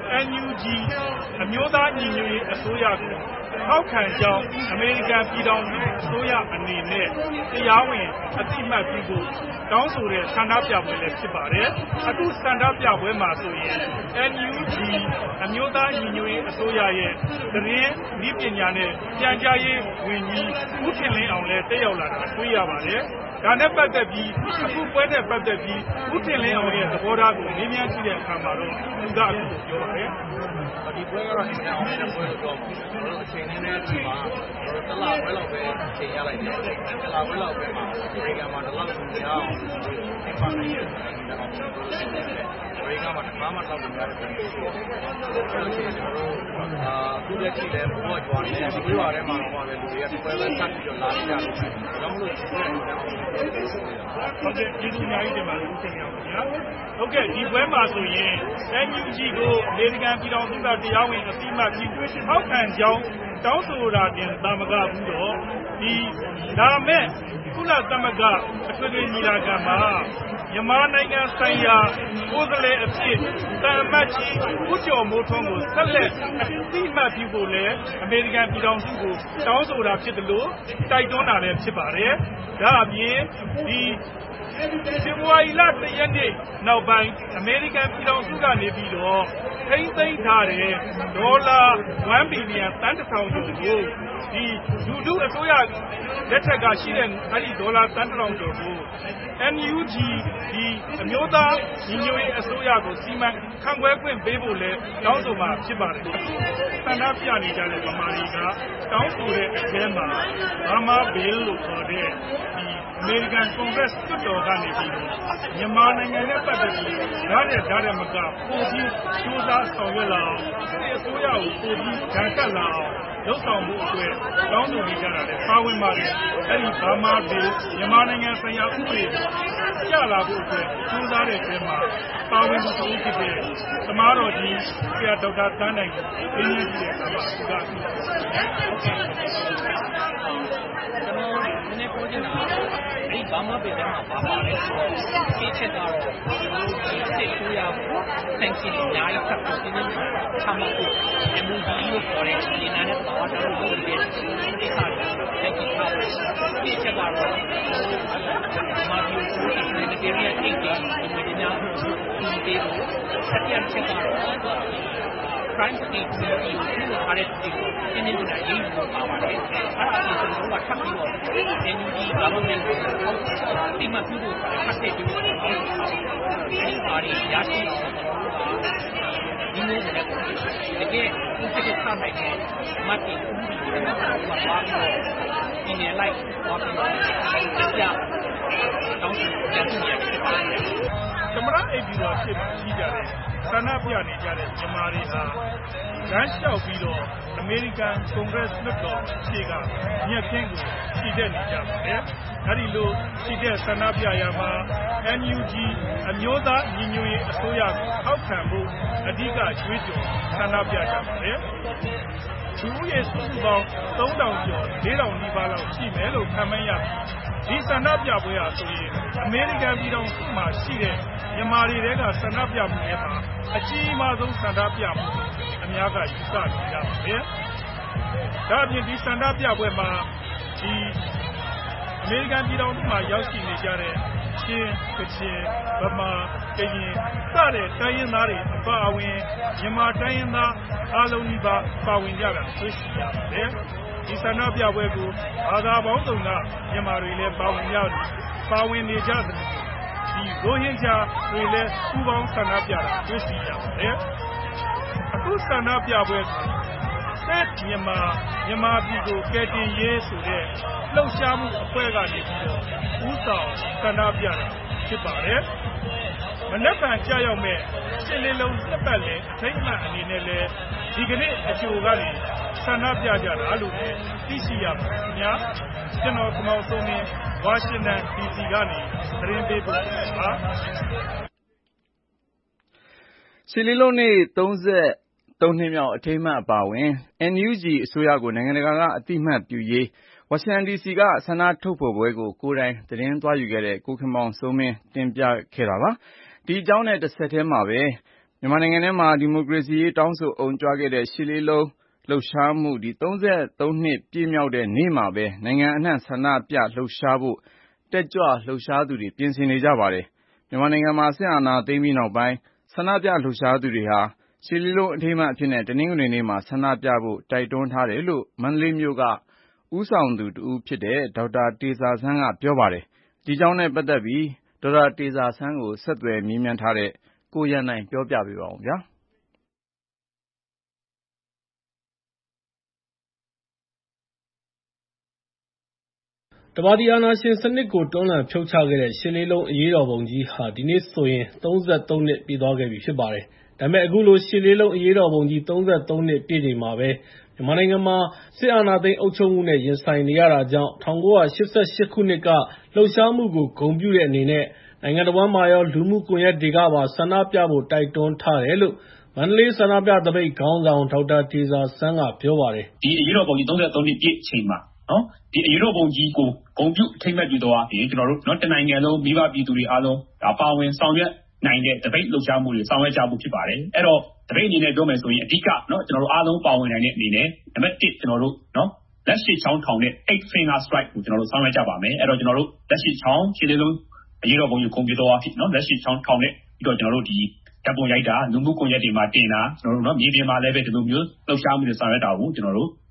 NUG အမျိုးသားညီညွတ်ရေးအစိုးရကိုထောက်ခံကြောင်းအမေရိကန်ပြည်ထောင်စုအစိုးရအနေနဲ့တရားဝင်အသိအမှတ်ပြုဖို့တောင်းဆိုတဲ့ဆန္ဒပြပွဲလည်းဖြစ်ပါတယ်။အခုဆန္ဒပြပွဲမှာဆိုရင် NUG အမျိုးသားညီညွတ်ရေးအစိုးရရဲ့သတင်းနည်းပညာနဲ့ပြန်ကြားရေးဝန်ကြီးဦးထင်လင်းအောင်လည်းတက်ရောက်လာတာတွေ့ရပါတယ်။ဒါနဲ့ပတ်သက်ပြီးအခုပွဲနဲ့ပတ်သက်ပြီးဦးထင်လင်းအောင်ရဲ့သဘောထားကိုမေးမြန်းကြည့်တဲ့အခါမှာတော့သူကအခုလိုပြောပါတယ်။ဒီပွဲကတော့အင်တာအောင်တဲ့ပွဲလို့ပြောပြီးကျွန်တော်တို့အချိန်နဲ့ဒီမှာကျွန်တော်တစ်လခွဲလောက်ပဲအချိန်ရလိုက်တယ်။တစ်လခွဲလောက်ပဲမှာအမေရိကန်မှာတစ်လောက်ကိုရအောင်ဒီပါနေတယ်။အမေရိကန်မှာတစ်ခါမှတော့မရတယ်။ကျွန်တော်အခုလက်ရှိလည်းဘောကြွားနေတယ်ဒီလိုပါထဲမှာတော့လည်းလူတွေကဒီပွဲပဲဆက်ပြီးတော့လာကြတယ်။ဒါမှမဟုတ်ဒီပွဲကိုတော့ဟုတ်ကဲ့ဒီလိုများကြီးတင်ပါလို့သိရအောင်ဗျာ။ဟုတ်ကဲ့ဒီပွဲမှာဆိုရင် NUG ကိုအမေရိကန်ပြည်ထောင်စုကတရားဝင်အသိအမှတ်ပြုထောက်ခံကြောင်းတောင်းဆိုတာတင်သာမကဘူးတော့ဒီဒါမဲ့ကုလသမဂ္ဂအထွေထွေညီလာခံမှာမြန်မာနိုင်ငံဆိုင်ရာကိုယ်စားလှယ်အဖြစ်တန်မတ်ကြီးဦးကျော်မိုးထွန်းကိုဆက်လက်အသိအမှတ်ပြုဖို့လည်းအမေရိကန်ပြည်ထောင်စုကိုတောင်းဆိုတာဖြစ်တယ်လို့တိုက်တွန်းတာလည်းဖြစ်ပါတယ်။ဒါအပြင်ဒီဖေဖော်ဝါရီလ1 ရက်နေ့နောက်ပိုင်းအမေရိကန်ပြည်ထောင်စုကနေပြီးတော့ထိန်းသိမ်းထားတဲ့ဒေါ်လာ1 ဘီလီယံတန်တစ်ထောင်ကျော်ကိုဒီလူထုအစိုးရလက်ထက်ကရှိတဲ့အဲ့ဒီဒေါ်လာတန်တောင်ကျော်ကို NUG ဒီအမျိုးသားညီညွတ်ရေးအစိုးရကိုစီမံခန့်ခွဲခွင့်ပေးဖို့လဲတောင်းဆိုမှာဖြစ်ပါတယ်ဆန္ဒပြနေကြတဲ့ဗမာတွေကတောင်းဆိုတဲ့အထဲမှာBurma Bill လို့ခေါ်တဲ့ဒီအမေရိကန်ကွန်ဂရက်လွှတ်တော်ကနေပြီးမြန်မာနိုင်ငံနဲ့ပတ်သက်ပြီးဓာတ်မကပိုပြီးစူးစမ်းဆောင်ရွက်လာအောင်ဒီအစိုးရကိုပိုပြီးဓာတ်တက်လာအောင်လုပ်ဆောင်မှုအတွက်တောင်းဆိုနေကြတာလေပါဝင်ပါတယ်အဲ့ဒီBurma Billမြန်မာနိုင်ငံဆိုင်ရာဥပဒေကျလာဖို့အတွက်စူးစမ်းတဲ့အထဲမှာပါဝင်မှုတစ်ခုဖြစ်တဲ့သမားတော်ကြီးဆရာဒေါက်တာသန်းနိုင်ကိုအင်းကြီးတဲ့အခါမှာသူကကျွန်တော်နည်းပြောချင်တာအဲ့ Burma Bill ထဲမှာပါပါတယ်ဆိုတော့ဒီချက်ကတော့ဒီစစ်အစိုးရကိုsanction အများကြီးထပ်ပြီးပြင်းပြင်းချမှတ်ဖို့ MOD လို့ခေါ်တဲ့ဒီနာနဲ့ပါဝါတော်လို့ပြောတဲ့ဒီကိစ္စတွေတက်ကြည့်ထားတယ်ဒီချက်ကတော့မာဒီယိုကို humanitarian aid တွေဒီများကိုဒီပေးဖို့ဆက်ရချက်ကတော့crime state ကိုဒီလိုထားတဲ့ဒီကိုပြင်းပြင်းထန်ထန်ရေးယူပါပါတယ်အဲ့ဒါကိုကျွန်တော်ကထပ်ပြီးတော့ NUG government ကိုဒီမှာပြုလို့ထပ်ထည့်ပြီးတော့အဲ့ဒီပါရီရရှိအောင်ဒီလိုနဲ့တကယ်ကိုဖြစ်ထားနိုင်တဲ့မတ်တီဦးဒီကိုပါပြီးတော့ဒီနေ့လိုက်ပါပြီးတော့ကြာတောင်းဆိုရတဲ့နေရာတွေပါသမရအိပ်ပြီးတော့ဖြစ်ရှိကြတယ်ဆန္ဒပြနေကြတဲ့မြန်မာတွေဟာလမ်းလျှောက်ပြီးတော့အမေရိကန်ကွန်ဂရက်လွှတ်တော်ရှေ့ကညက်ခင်းကိုခြိတက်နေကြပါတယ်။အဲဒီလိုခြိတက်ဆန္ဒပြရမှာ NUG အမျိုးသားညီညွတ်ရေးအစိုးရကိုထောက်ခံဖို့အဓိကကြွေးကြော်ဆန္ဒပြကြပါတယ်။လူဦးရေစုစုပေါင်း3000ကျော်4000နီးပါးလောက်ရှိမယ်လို့ခန့်မှန်းရပြီးဒီဆန္ဒပြပွဲဟာဆိုရင်အမေရိကန်ပြည်ထောင်စုမှာရှိတဲ့မြန်မာတွေကဆန္ဒပြမှုတွေမှာအကြီးမားဆုံးဆန္ဒပြမှုအများကယူဆနေကြပါတယ်။ဒါ့အပြင်ဒီဆန္ဒပြပွဲမှာဒီအမေရိကန်ပြည်ထောင်စုမှာရောက်ရှိနေကြတဲ့ချင်းကချင်ဗမာကရင်စတဲ့တိုင်းရင်းသားတွေအပါအဝင်မြန်မာတိုင်းရင်းသားအားလုံးဒီပါဝင်ကြတာတွေ့ရှိရပါတယ်။ဒီဆန္ဒပြပွဲကိုဘာသာပေါင်းစုံကမြန်မာတွေလည်းပါဝင်နေကြတယ်ဒီရိုဟင်ဂျာတွေလည်းပူးပေါင်းဆန္ဒပြတာတွေ့ရှိရပါတယ်။အခုဆန္ဒပြပွဲဆက်မြန်မာပြည်ကိုကယ်တင်ရေးဆိုတဲ့လှုပ်ရှားမှုအဖွဲ့ကနေပြီးတော့ဦးဆောင်ဆန္ဒပြတာဖြစ်ပါတယ်။မနက်ဖြန်ကြာရောက်မဲ့ရှစ်လေးလုံးနှစ်ပတ်လည်အထိမ်းအမှတ်အနေနဲ့လည်းဒီကနေ့အချိုကနေဆန္ဒပြကြတာလို့သိရှိရပါတယ်ခင်ဗျာ။ကျွန်တော်ကမောင်စိုးမင်းဝါရှင်တန် DC ကနေသတင်းပေးပို့ပါရှစ်လေးလုံးနေ့33နှစ်မြောက်အထိမ်းအမှတ်အပါအဝင် NUG အစိုးရကိုနိုင်ငံတကာကအသိအမှတ်ပြုရေးဝါရှင်တန် DC ကဆန္ဒထုတ်ဖော်ပွဲကိုကိုယ်တိုင်သတင်းသွားယူခဲ့တဲ့ကိုခင်မောင်စိုးမင်းတင်ပြခဲ့တာပါ။ဒီအကြောင်းနဲ့တစ်ဆက်တည်းမှာပဲမြန်မာနိုင်ငံထဲမှာဒီမိုကရေစီရေးတောင်းဆိုအုံကြွခဲ့တဲ့ရှစ်လေးလုံးလှုပ်ရှားမှု33နှစ်ပြည့်မြောက်တဲ့နေ့မှာပဲနိုင်ငံအနှံ့ဆန္ဒပြလှုပ်ရှားဖို့တက်ကြွလှုပ်ရှားသူတွေပြင်ဆင်နေကြပါတယ်။မြန်မာနိုင်ငံမှာစစ်အာဏာသိမ်းပြီးနောက်ပိုင်းဆန္ဒပြလှုပ်ရှားသူတွေဟာရှစ်လေးလုံးအထိမ်းအမှတ်အဖြစ်နဲ့တနင်္ဂနွေနေ့မှာဆန္ဒပြဖို့တိုက်တွန်းထားတယ်လို့မန္တလေးမြို့ကဦးဆောင်သူတဦးဖြစ်တဲ့ဒေါက်တာတေဇာဆန်းကပြောပါတယ်။ဒီအကြောင်းနဲ့ပတ်သက်ပြီးဒေါက်တာတေဇာဆန်းကိုဆက်သွယ်မေးမြန်းထားတဲ့ကိုရန်နိုင်ပြောပြပေးပါဦးဗျာ။တပါတီအာဏာရှင်စနစ်ကိုတွန်းလှန်ဖြုတ်ချခဲ့တဲ့ရှစ်လေးလုံးအရေးတော်ပုံကြီးဟာဒီနေ့ဆိုရင်33နှစ်ပြည့်သွားခဲ့ပြီဖြစ်ပါတယ်။ဒါပေမဲ့အခုလိုရှစ်လေးလုံးအရေးတော်ပုံကြီး33နှစ်ပြည့်ချိန်မှာပဲမြန်မာနိုင်ငံမှာစစ်အာဏာသိမ်းအုပ်ချုပ်မှုနဲ့ရင်ဆိုင်နေရတာကြောင့်1988ခုနှစ်ကလှုပ်ရှားမှုကိုဂုဏ်ပြုတဲ့အနေနဲ့နိုင်ငံတော်ဝန်မှာရောလူမှုကွန်ရက်တွေကပါဆန္ဒပြဖို့တိုက်တွန်းထားတယ်လို့မန္တလေးဆန္ဒပြသပိတ်ခေါင်းဆောင်ဒေါက်တာတေဇာဆန်းကပြောပါတယ်။ဒီအရေးတော်ပုံကြီး33နှစ်ပြည့်ချိန်မှာနော်ဒီအရေးတော်ပုံကြီးကိုဂုဏ်ပြုအထိမ်းအမှတ်ပြုသွားပြီးကျွန်တော်တို့နော်တနိုင်ငံလုံးမိဘပြည်သူတွေအားလုံးပါဝင်ဆောင်ရွက်နိုင်တဲ့တပိတ်လှုပ်ရှားမှုတွေဆောင်ရွက်ကြဖို့ဖြစ်ပါတယ်။အဲ့တော့တပိတ်အနေနဲ့ပြောမယ်ဆိုရင်အဓိကနော်ကျွန်တော်တို့အားလုံးပါဝင်နိုင်တဲ့အနေနဲ့နံပါတ်1ကျွန်တော်တို့နော်လက်ရှိချောင်းထောင်တဲ့ eight finger strike ကိုကျွန်တော်တို့ဆောင်ရွက်ကြပါမယ်။အဲ့တော့ကျွန်တော်တို့လက်ရှိချောင်းခြေလေးလုံးအရေးတော်ပုံကြီးဂုဏ်ပြုသွားပြီးနော်လက်ရှိချောင်းထောင်တဲ့ပြီးတော့ကျွန်တော်တို့ဒီဓာတ်ပုံရိုက်တာလူမှုကွန်ရက်တွေမှာတင်တာကျွန်တော်တို့နော်မြေပြင်မှာလည်းပဲဒီလိုမျိုးလှုပ်ရှားမှုတွေဆောင်ရွက်တာကိုကျွန်တော်တို့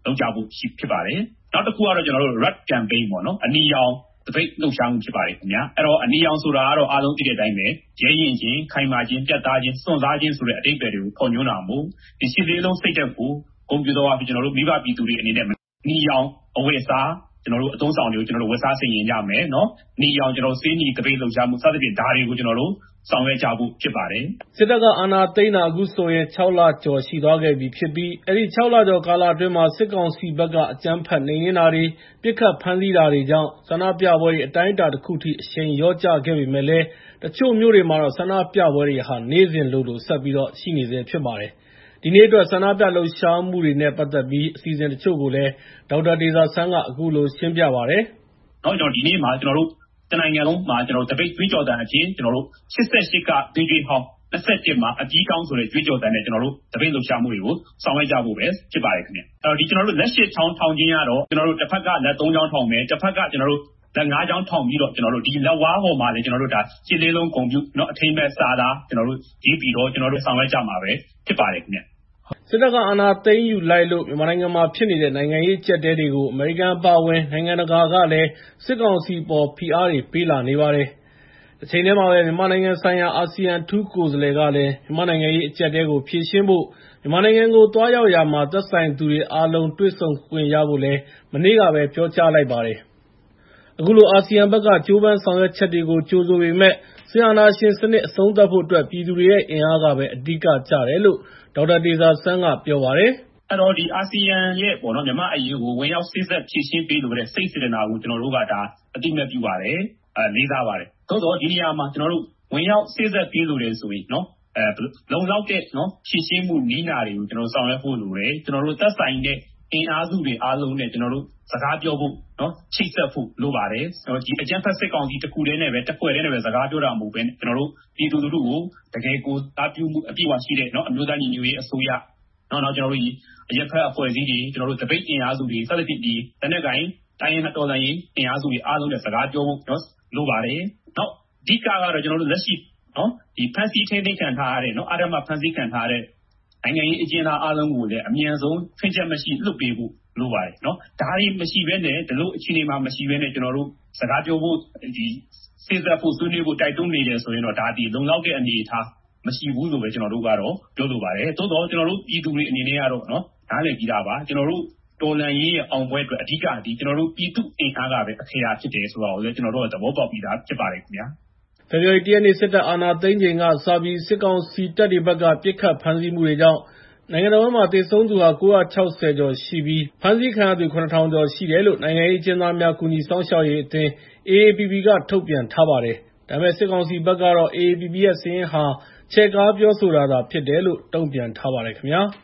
လုပ်ကြဖို့ဖြစ်ပါတယ်နောက်တစ်ခုကတော့ကျွန်တော်တို့ red campaign ပေါ့နော်အနီရောင်တပိတ်လှုပ်ရှားမှုဖြစ်ပါတယ်ခင်ဗျာအဲ့တော့အနီရောင်ဆိုတာကတော့အားလုံးသိတဲ့အတိုင်းပဲရဲရင်ချင်းခိုင်မာခြင်းပြတ်သားခြင်းစွန့်စားခြင်းဆိုတဲ့အတိတ်ပဲတွေကိုဖော်ညွှန်းတာမို့ဒီရှစ်လေးလုံးစိတ်သက်ကိုဂုဏ်ပြုတော်အဖြစ်ကျွန်တော်တို့မိဘပြည်သူတွေအနေနဲ့နီရောင်အဝတ်အစားကျွန်တော်တို့အသုံးဆောင်တွေကိုကျွန်တော်တို့ဝတ်စားဆင်ရင်ကြမယ်နော်နီရောင်ကျွန်တော်စေးနီတပိတ်လှုပ်ရှားမှုစသဖြင့်ဒါတွေကိုကျွန်တော်တို့ဆောင်ရွက်ကြဖို့ဖြစ်ပါတယ်စစ်တပ်ကအာဏာသိမ်းတာအခုဆိုရင်6လကျော်ရှိသွားခဲ့ပြီဖြစ်ပြီးအဲဒီ6လကျော်ကာလအတွင်းမှာစစ်ကောင်စီဘက်ကအကြမ်းဖက်နှိမ်နင်းတာတွေပြစ်ခတ်ဖမ်းဆီးတာတွေကြောင့်ဆန္ဒပြပွဲတွေအတိုင်းအတာတစ်ခုထိအရှိန်လျော့ကျခဲ့ပေမဲ့လည်းတချို့မြို့တွေမှာတော့ဆန္ဒပြပွဲတွေဟာနေ့စဉ်လိုလိုဆက်ပြီးတော့ရှိနေဆဲဖြစ်ပါတယ်ဒီနေ့အတွက်ဆန္ဒပြလှုပ်ရှားမှုတွေနဲ့ပတ်သက်ပြီးအစီအစဉ်တချို့ကိုလည်းဒေါက်တာဒေဇာဆန်းကအခုလိုရှင်းပြပါတယ်။ကျွန်တော်ဒီနေ့မှာကျွန်တော်တို့တနိုင်ငံလုံးမှာကျွန်တော်တပိတ်ကြွေးကြော်တန်အဖြစ်ကျွန်တော်တို့88ကဒေဂျီဟောင်း21မှာအကြီးကောင်းဆိုတဲ့ကြွေးကြော်တန်နဲ့ကျွန်တော်တို့တပိတ်လှုပ်ရှားမှုတွေကိုဆောင်ရွက်ကြဖို့ပဲဖြစ်ပါတယ်ခင်ဗျ။အဲ့တော့ဒီကျွန်တော်တို့လက်ရှိထောင်ခြင်းရတော့ကျွန်တော်တို့တစ်ဖက်ကလက်3ချောင်းထောင်မယ်တစ်ဖက်ကကျွန်တော်တို့လက်5ချောင်းထောင်ပြီးတော့ကျွန်တော်တို့ဒီလက်ဝါးပေါ်မှာလည်းကျွန်တော်တို့ဒါရှစ်လေးလုံးကွန်ပျူတာเนาะအထိမ့်မဲ့စာသားကျွန်တော်တို့ရေးပြီးတော့ကျွန်တော်တို့ဆောင်ရွက်ကြမှာပဲဖြစ်ပါတယ်ခင်ဗျ။စစ်တပ်ကအာဏာသိမ်းယူလိုက်လို့မြန်မာနိုင်ငံမှာဖြစ်နေတဲ့နိုင်ငံရေးအကျပ်တဲတွေကိုအမေရိကန်ပါဝင်နိုင်ငံတကာကလည်းစစ်ကောင်စီပေါ်ဖိအားတွေပေးလာနေပါတယ်။တစ်ချိန်တည်းမှာပဲမြန်မာနိုင်ငံဆိုင်ရာအာဆီယံထူးကိုယ်စားလှယ်ကလည်းမြန်မာနိုင်ငံရေးအကျပ်တဲကိုဖြေရှင်းဖို့မြန်မာနိုင်ငံကိုတွားရောက်ရာမှာသက်ဆိုင်သူတွေအားလုံးတွေ့ဆုံခွင့်ရဖို့လည်းမနေ့ကပဲပြောကြားလိုက်ပါတယ်။အခုလိုအာဆီယံဘက်ကကြိုးပမ်းဆောင်ရွက်ချက်တွေကိုကြိုဆိုပေမဲ့စစ်အာဏာရှင်စနစ်အဆုံးသတ်ဖို့အတွက်ပြည်သူတွေရဲ့အင်အားကပဲအဓိကကျတယ်လို့ဒေါက်တာဒေဇာဆန်းကပြောပါတယ်။အဲ့တော့ဒီအာဆီယံရဲ့ပေါ့နော်မြန်မာအရေးကိုဝင်ရောက်စစ်ဆက်ဖြည့်ရှင်းပေးလို့တဲ့စိတ်စေတနာကိုကျွန်တော်တို့ကဒါအတိအမဲ့ပြုပါတယ်လေးစားပါတယ်။သို့တော့ဒီနေရာမှာကျွန်တော်တို့ဝင်ရောက်စစ်ဆက်ပေးလို့တယ်ဆိုရင်နော်လုံလောက်တဲ့နော်ဖြည့်ရှင်းမှုနည်းနာတွေကိုကျွန်တော်ဆောင်ရွက်ဖို့လိုတယ်။ကျွန်တော်တို့သက်ဆိုင်တဲ့အင်အားစုတွေအားလုံးနဲ့ကျွန်တော်တို့စကားပြောဖို့နော်ချိတ်ဆက်ဖို့လိုပါတယ်။ဒီအကြမ်းဖက်စစ်ကောင်စီတစ်ခုတည်းနဲ့ပဲတစ်ဖွဲ့တည်းနဲ့ပဲစကားပြောတာမဟုတ်ဘဲကျွန်တော်တို့ပြည်သူလူထုကိုတကယ်ကိုတာပြုမှုအပြည့်အဝရှိတဲ့နော်အမျိုးသားညီညွတ်ရေးအစိုးရနော်ကျွန်တော်တို့အရက်ဖက်အဖွဲ့အစည်းတွေကျွန်တော်တို့တပိတ်အင်အားစုတွေစသဖြင့်ဒီတနက်ကိုင်းတိုင်းရင်းတော်လှန်ရေးအင်အားစုတွေအားလုံးနဲ့စကားပြောဖို့နော်လိုပါတယ်။နောက်အဓိကကတော့ကျွန်တော်တို့လက်ရှိနော်ဒီဖန်စီထိန်းသိမ်းခံထားရတဲ့နော်အာရမဖန်စီခံထားရတဲ့နိုင်ငံရေးအကျဉ်းသားအားလုံးကိုလည်းအမြန်ဆုံးဖွင့်ချက်မရှိလွတ်ပေးဖို့လိုပါတယ်နော်ဒါတွေမရှိဘဲနဲ့ဒီလိုအခြေအနေမှာမရှိဘဲနဲ့ကျွန်တော်တို့စကားပြောဖို့ဒီစစ်သက်ဖို့ဆွေးနွေးဖို့တိုက်တွန်းနေတယ်ဆိုရင်တော့ဒါဒီလုံလောက်တဲ့အနေအထားမရှိဘူးလို့ပဲကျွန်တော်တို့ကတော့ပြောလိုပါတယ်သို့တော့ကျွန်တော်တို့ပြည်သူတွေအနေနဲ့ကတော့နော်နားလည်ပြီးသားပါကျွန်တော်တို့တော်လှန်ရေးရဲ့အောင်ပွဲအတွက်အဓိကဒီကျွန်တော်တို့ပြည်သူအင်အားကပဲအခရာဖြစ်တယ်ဆိုတာကိုလည်းကျွန်တော်တို့ကသဘောပေါက်ပြီးသားဖြစ်ပါတယ်ခင်ဗျာဖေဖော်ဝါရီ ရက်နေ့စစ်တပ်အာဏာသိမ်းချိန်ကစပြီးစစ်ကောင်စီတပ်တွေဘက်ကပြစ်ခတ်ဖမ်းဆီးမှုတွေကြောင့်နိုင်ငံတော်မှာတည်ဆုံးသူဟာ960ကျော်ရှိပြီးဖမ်းဆီးခံရသူ9000ကျော်ရှိတယ်လို့နိုင်ငံရေးအကျဉ်းသားများကူညီစောင့်ရှောက်ရေးအသင်း AAPP ကထုတ်ပြန်ထားပါတယ်။ဒါပေမဲ့စစ်ကောင်စီဘက်ကတော့ AAPP ရဲ့စာရင်းဟာချဲ့ကားပြောဆိုတာသာဖြစ်တယ်လို့တုံ့ပြန်ထားပါတယ်ခင်ဗျာ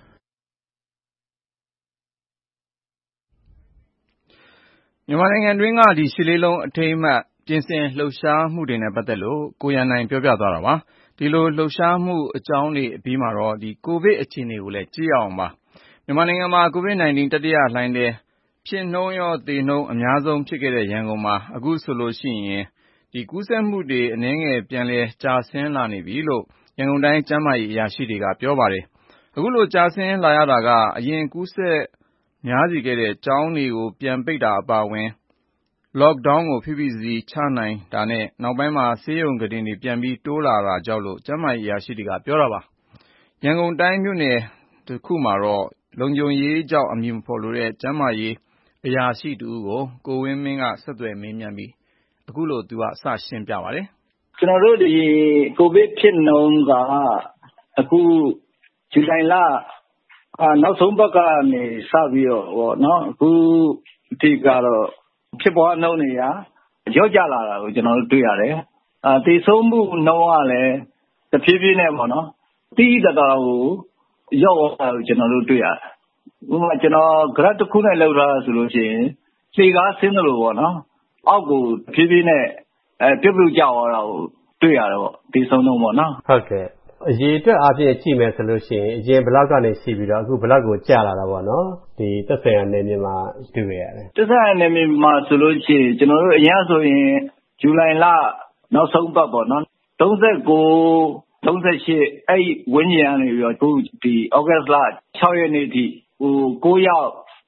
မြန်မာနိုင်ငံတွင်းကရှစ်လေးလုံးအထိမ်းအမှတ်ပြင်ဆင်လှုပ်ရှားမှုတွေနဲ့ပတ်သက်လို့ကိုရန်နိုင်ပြောပြသွားတာပါဒီလိုလှုပ်ရှားမှုအကြောင်းတွေအပြီးမှာတော့ကိုဗစ်အခြေအနေကိုလည်းကြည့်ရအောင်ပါမြန်မာနိုင်ငံမှာကိုဗစ် -19 တတိယလှိုင်းတဲ့ဖြစ်နှုန်းရောသေနှုန်းအများဆုံးဖြစ်ခဲ့တဲ့ရန်ကုန်မှာအခုဆိုလို့ရှိရင်ကူးစက်မှုတွေအနည်းငယ်ပြန်လည်ကျဆင်းလာနေပြီလို့ရန်ကုန်တိုင်းကျန်းမာရေးအရာရှိတွေကပြောပါတယ်အခုလိုကျဆင်းလာရတာကအရင်ကူးစက်များစီခဲ့တဲ့ကျောင်းတွေကိုပြန်ပိတ်တာအပါအဝင် Lockdown ကိုဖိဖိစီးစီးချနိုင်တာနဲ့နောက်ပိုင်းမှာဆေးရုံကုတင်တွေပြန်ပြီးတိုးလာတာကြောင့်လို့ကျန်းမာရေးအရာရှိတွေကပြောတာပါရန်ကုန်တိုင်းမြို့နယ်တစ်ခုမှာတော့လုံခြုံရေးကြောင့်အမည်မဖော်လိုတဲ့ကျန်းမာရေးအရာရှိတူကိုကိုဝင်းမင်းကဆက်သွယ်မေးမြန်းပြီးအခုလိုသူကစရှင်းပြပါတယ်ကျွန်တော်တို့ဒီကိုဗစ်ဖြစ်နှုန်းကအခုဇူလိုင်လနောက်ဆုံးပတ်ကနေစပြီးတော့เนาะအခုဒီကတော့ဖြစ်ပွားနှုန်းတွေရော့ကျလာတာကိုကျွန်တော်တို့တွေ့ရတယ်တည်ဆုံးမှုနှုန်းကလည်းတဖြည်းဖြည်းနဲ့ပေါ့နော်တိတိတတော်ကိုရော့သွားတာကိုကျွန်တော်တို့တွေ့ရတယ်ဥပမာကျွန်တော် graph တစ်ခုနဲ့လောက်ထားဆိုလို့ရှိရင်ခြေကားဆင်းတယ်လို့ပေါ့နော်အောက်ကိုတဖြည်းဖြည်းနဲ့ပြုတ်ကျသွားတာကိုတွေ့ရတယ်ပေါ့တည်ဆုံးနှုန်းပေါ့နော်ဟုတ်ကဲ့အရေးအတွက်အပြည့်ကြည့်မယ်ဆိုလို့ရှိရင်အရင်ဘလောက်ကနေရှိပြီးတော့အခုဘလောက်ကိုကျလာတာပေါ့နော်ဒီသက်ဆိုင်ရာနယ်မြေမှာတွေ့ရတယ်သက်ဆိုင်ရာနယ်မြေမှာဆိုလို့ရှိရင်ကျွန်တော်တို့အရင်ဆိုရင်ဇူလိုင်လနောက်ဆုံးပတ်ပေါ့နော်39 38အဲ့ဝင်းကျင်ကနေပြီးတော့ဒီဩဂတ်လ6ရက်နေ့ထိ9ယောက်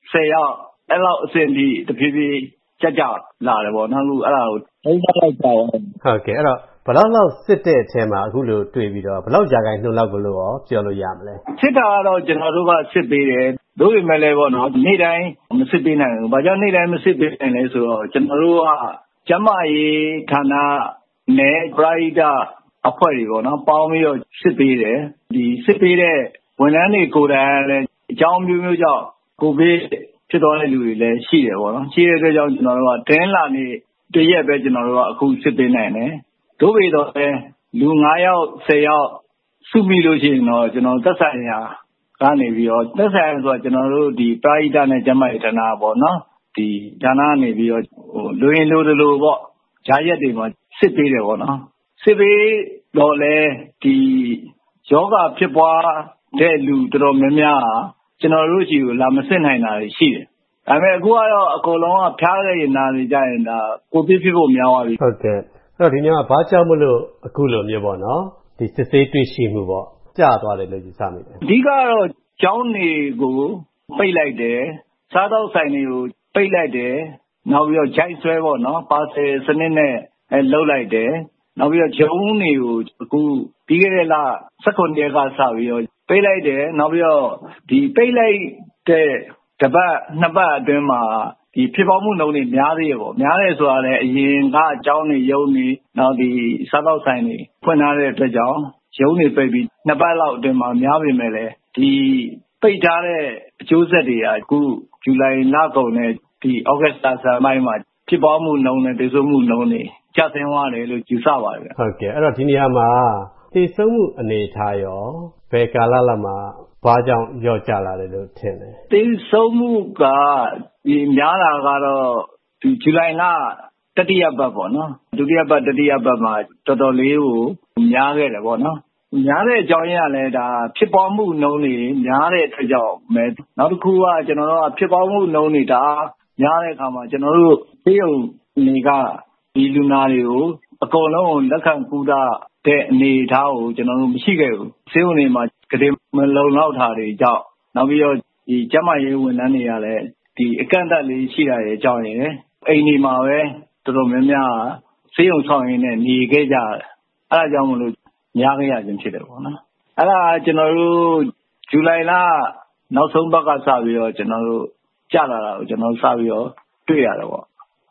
10ယောက်အဲ့လောက်အဆင့်ထိတဖြည်းဖြည်းကြလာတယ်ပေါ့နော်အခုအဲ့ဒါကိုသုံးသပ်လိုက်တာပေါ့ဟုတ်ကဲ့အဲ့တော့ဘယ်လောက်စစ်တဲ့အထဲမှာအခုလိုတွေ့ပြီးတော့ဘယ်လောက်ကြာခိုင်နှုန်းလောက်ကိုလို့ရောပြောလို့ရမလဲစစ်တာကတော့ကျွန်တော်တို့ကစစ်ပေးတယ်တို့ပေမဲ့လည်းပေါ့နော်နေ့တိုင်းမစစ်ပေးနိုင်ဘူးဘာကြောင့်နေ့တိုင်းမစစ်ပေးနိုင်လဲဆိုတော့ကျွန်တော်တို့ကကျန်းမာရေးဌာနနဲ့ပရိဒအဖွဲ့တွေပေါ့နော်ပေါင်းပြီးတော့စစ်ပေးတယ်ဒီစစ်ပေးတဲ့ဝန်ထမ်းတွေကိုယ်တိုင်လည်းအကြောင်းမျိုးကြောင့်ကိုဗစ်ဖြစ်သွားတဲ့လူတွေလည်းရှိတယ်ပေါ့နော်ရှိတဲ့အတွက်ကြောင့်ကျွန်တော်တို့ကတင်းလာနေတရက်ပဲကျွန်တော်တို့ကအခုစစ်ပေးနိုင်တယ်တို့ပေတော့လူ9ယောက်10ယောက်စုမိလို့ရှိရင်တော့ကျွန်တော်သက်ဆိုင်ရာကနေပြီးတော့သက်ဆိုင်ရာဆိုတော့ကျွန်တော်တို့ဒီပရိဒနဲ့ကျန်းမာရေးဌာနပေါ့နော်ဒီဌာနကနေပြီးတော့လူရင်လူတလူပေါ့ဂျာရက်တွေမှာစစ်ပေးတယ်ပေါ့နော်စစ်ပေးတော့လေဒီယောဂဖြစ်ပွားတဲ့လူတော်တော်များများကျွန်တော်တို့ကြီးကိုလာမစစ်နိုင်တာရှိတယ်ဒါပေမဲ့အခုကတော့အကုန်လုံးကဖျားရည်နာနေကြရင်ဒါကိုဗစ်ဖြစ်ဖို့များသွားပြီဟုတ်ကဲ့အဲ့တော့ဒီညမှာဘာကြောင့်မလို့အခုလိုမျိုးပေါ့နော်ဒီစစ်ဆေးတွေ့ရှိမှုပေါ့ကြာသွားတယ်လို့ယူဆမိတယ်အဓိကတော့ကျောင်းတွေကိုပိတ်လိုက်တယ်စားတော့ဆိုင်တွေကိုပိတ်လိုက်တယ်နောက်ပြီးတော့ဂျိုက်ဆွဲပေါ့နော်ပါဆယ်စနစ်နဲ့လှုပ်လိုက်တယ်နောက်ပြီးတော့ဂျုံတွေကိုအခုပြီးခဲ့တဲ့လ19ရက်ကစပြီးတော့ပိတ်လိုက်တယ်နောက်ပြီးတော့ဒီပိတ်လိုက်တဲ့တစ်ပတ်နှစ်ပတ်အတွင်းမှာဒီဖြစ်ပေါ်မှုနှုန်းတွေများသေးရပေါ့များတယ်ဆိုတာလည်းအရင်ကအကြောင်းတွေရုံနေနောက်ဒီစားတော့ဆိုင်တွေဖွင့်ထားတဲ့အတွက်ကြောင့်ရုံနေပိတ်ပြီးနှစ်ပတ်လောက်အတွင်းမှာများပြီမဲ့လေဒီပိတ်ထားတဲ့အကျိုးဆက်တွေကအခုဇူလိုင်လကုန်နဲ့ဒီဩဂတ်စ်လဆန်းပိုင်းမှာဖြစ်ပေါ်မှုနှုန်းနဲ့တည်ဆမှုနှုန်းတွေကျဆင်းသွားတယ်လို့ယူဆပါတယ်ဟုတ်ကဲ့အဲ့တော့ဒီနေရာမှာတည်ဆမှုအနေထားရောဘယ်ကာလလောက်မှာဘာကြောင့်လျော့ကျလာတယ်လို့ထင်လဲတည်ဆမှုကဒီများတာကတော့ဒီဇူလိုင်လတတိယပတ်ပေါ့နော်ဒုတိယပတ်တတိယပတ်မှာတော်တော်လေးကိုများခဲ့တယ်ပေါ့နော်များတဲ့အကြောင်းရင်းကလည်းဒါဖြစ်ပေါ်မှုနှုန်းတွေများတဲ့အတွက်ကြောင့်ပဲနောက်တစ်ခုကကျွန်တော်တို့ကဖြစ်ပေါ်မှုနှုန်းတွေဒါများတဲ့အခါမှာကျွန်တော်တို့သေယုံတွေကဒီလူနာတွေကိုအကုန်လုံးကိုလက်ခံကူတဲ့အနေအထားကိုကျွန်တော်တို့မရှိခဲ့ဘူးသေယုံတွေမှာကတိမလုံလောက်တာတွေကြောင့်နောက်ပြီးတော့ဒီကျန်းမာရေးဝန်ထမ်းတွေကလည်းဒီအကန့်အသတ်လေးရှိတာရဲ့အကြောင်းရင်းအိမ်ဒီမှာပဲတော်တော်များများသေယုံဆောင်ရင်းနဲ့နေခဲ့ကြတယ်အဲဒါကြောင့်မလို့များခဲ့ရခြင်းဖြစ်တယ်ပေါ့နော်အဲ့ဒါကျွန်တော်တို့ဇူလိုင်လနောက်ဆုံးပတ်ကစပြီးတော့ကျွန်တော်တို့ကြာလာတာကိုကျွန်တော်စပြီးတော့တွေ့ရတယ်ပေါ့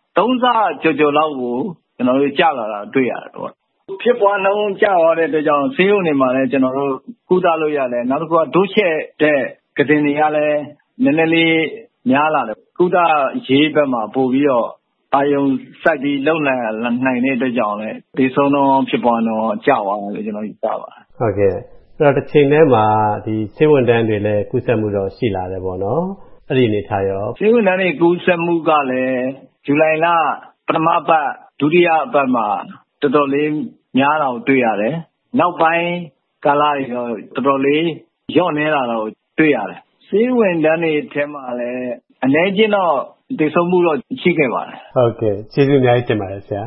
3ဆကြော်လောက်ကိုကျွန်တော်တို့ကြာလာတာတွေ့ရတယ်ပေါ့ဖြစ်ပွားနှုန်းကြာသွားတဲ့အတွက်ကြောင့်ဆေးရုံတွေမှာလည်းကျွန်တော်တို့ကုသလို့ရတယ်နောက်တစ်ခုကဒုချက်တဲ့ကတင်တွေကလည်းနည်းနည်းလေးများလာတယ်ကုသရေးဘက်မှာပို့ပြီးတော့အာယုံစိုက်ပြီးလုံနိုင်တဲ့အတွက်ကြောင့်လည်းဒီဆုံးတော့ဖြစ်ပွားတော့ကြာသွားတယ်လို့ကျွန်တော်ယူဆပါတယ်ဟုတ်ကဲ့အဲ့တော့တစ်ချိန်တည်းမှာဒီဆေးဝန်ထမ်းတွေလည်းကူးစက်မှုတော့ရှိလာတယ်ပေါ့နော်အဲ့ဒီအနေထားရောဆေးဝန်ထမ်းတွေကူးစက်မှုကလည်းဇူလိုင်လပထမပတ်ဒုတိယပတ်မှာတော်တော်လေးများတာကိုတွေ့ရတယ်နောက်ပိုင်းကာလတွေတော့တော်တော်လေးညော့နေတာတော့တွေ့ရတယ်ဆေးဝန်ထမ်းတွေထဲမှာလည်းအနည်းချင်းတော့တည်ဆုံမှုတော့ရှိခဲ့ပါတယ်ဟုတ်ကဲ့ကျေးဇူးအများကြီးတင်ပါတယ်ဆရာ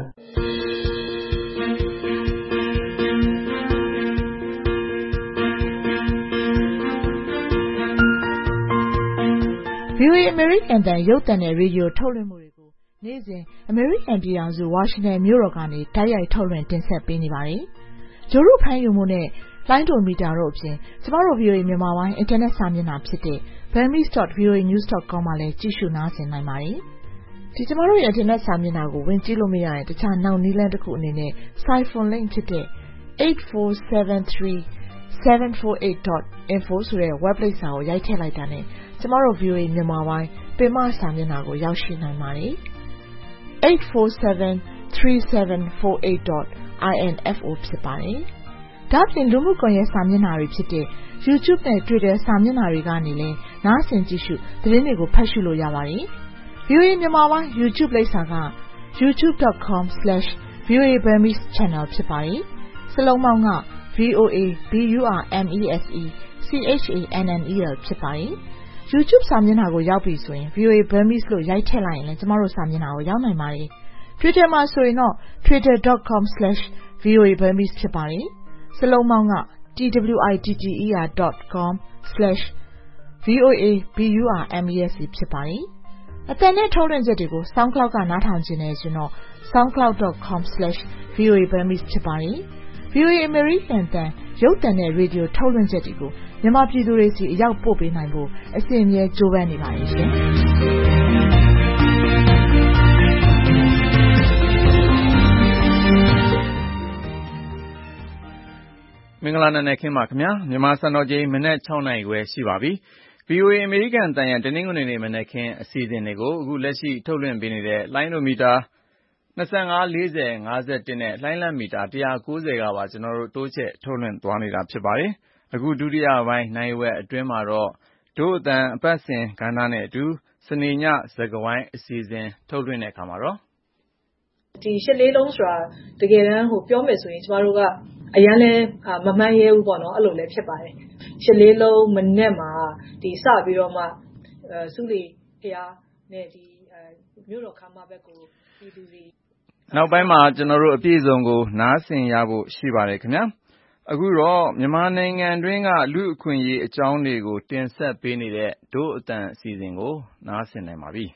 VOA American တန်ရုပ်သံနဲ့ရေဒီယိုထုတ်လွှင့်မှုတွေကိုနေ့စဉ် American ပြည်ထောင်စုဝါရှင်တန်မြို့တော်ကနေတိုက်ရိုက်ထုတ်လွှင့်တင်ဆက်ပေးနေပါတယ်။ဂျိုရုဖမ်းယူမှုနဲ့လိုင်းဒိုမီတာတို့အပြင်ကျမတို့ VOA မြန်မာပိုင်း Internet စာမျက်နှာဖြစ်တဲ့ burmese.voanews.com မှာလည်းကြည့်ရှုနားဆင်နိုင်ပါတယ်။ဒီကျမတို့ရဲ့ Internet စာမျက်နှာကိုဝင်ကြည့်လို့မရရင်တခြားနောက်နည်းလမ်းတစ်ခုအနေနဲ့ Siphon link ဖြစ်တဲ့ 8473748.info ဆိုတဲ့ web လိပ်စာကိုရိုက်ထည့်လိုက်တာနဲ့ကျမတို့ VOA မြန်မာပိုင်းပင်မစာမျက်နှာကိုရောက်ရှိနိုင်ပါတယ်။ 8473748.info ဖြစ်ပါတယ်။ဒါ့အပြင်လူမှုကွန်ရက်စာမျက်နှာတွေဖြစ်တဲ့ YouTube နဲ့ Twitter စာမျက်နှာတွေကနေလည်းနားဆင်ကြည့်ရှုသတင်းတွေကိုဖတ်ရှုလို့ရပါတယ်။ VOA မြန်မာပိုင်း YouTube လိပ်စာက youtube.com/VOA Burmese Channel ဖြစ်ပါတယ်။စလုံးပေါင်းက VOA BURMESE CHANNEL ဖြစ်ပါတယ်။ YouTube စာမျက်နှာကိုရောက်ပြီဆိုရင် VOA Burmese လို့ရိုက်ထည့်လိုက်ရင်လည်းကျမတို့စာမျက်နှာကိုရောက်နိုင်ပါတယ်။ Twitter မှာဆိုရင်တော့ twitter.com/VOA Burmese ဖြစ်ပါတယ်။စလုံးပေါင်းက twiter.com/VOA VOA BURMES ဖြစ်ပါတယ်။အသံနဲ့ထုတ်လွှင့်ချက်တွေကို SoundCloud ကနားထောင်ခြင်းနဲ့ဆိုတော့ soundcloud.com/voaburmese ဖြစ်ပါတယ်။ VOA American အသံရုပ်သံနဲ့ရေဒီယိုထုတ်လွှင့်ချက်တွေကိုမြန်မာပြည်သူတွေစီအရောက်ပို့ပေးနိုင်ဖို့အစဉ်အမြဲကြိုးပမ်းနေပါတယ်ရှင်။မင်္ဂလာနံနက်ခင်းပါခင်ဗျာမြန်မာစံတော်ချိန်မနက် 6 နာရီခွဲရှိပါပြီ VOA အမေရိကန်အသံရဲ့တနင်္ဂနွေနေ့မနက်ခင်းအစီအစဉ်တွေကိုအခုလက်ရှိထုတ်လွှင့်ပေးနေတဲ့လိုင်းဒိုမီတာ25 40 51နဲ့လိုင်းလံမီတာ190ကပါကျွန်တော်တို့တိုးချဲ့ထုတ်လွှင့်သွားနေတာဖြစ်ပါတယ်အခုဒုတိယပိုင်းနိုင်ဝက်အတွင်းမှာတော့တို့အသံအပတ်စဉ်ကဏ္ဍနဲ့အတူစနေညစကားဝိုင်းအစီအစဉ်ထုတ်လွှင့်တဲ့အခါမှာတော့ဒီရှစ်လေးလုံးဆိုတာတကယ်တမ်းပြောမယ်ဆိုရင်ကျမတို့ကအရန်လဲမမှန်းရဲဘူးပေါ့နော်အဲ့လိုလဲဖြစ်ပါတယ်ရှစ်လေးလုံးမနေ့မှာဒီစပြီးတော့မှစုလီဖျားနဲ့ဒီမြို့တော်ခမ်းမဘက်ကိုပြည်သူတွေနောက်ပိုင်းမှာကျွန်တော်တို့အပြည့်အစုံကိုနားဆင်ရဖို့ရှိပါတယ်ခင်ဗျာအခုတော့မြန်မာနိုင်ငံတွင်းကလူအခွင့်အရေးအကြောင်းတွေကိုတင်ဆက်ပေးနေတဲ့တို့အသံအစီအစဉ်ကိုနားဆင်နိုင်ပါပြီ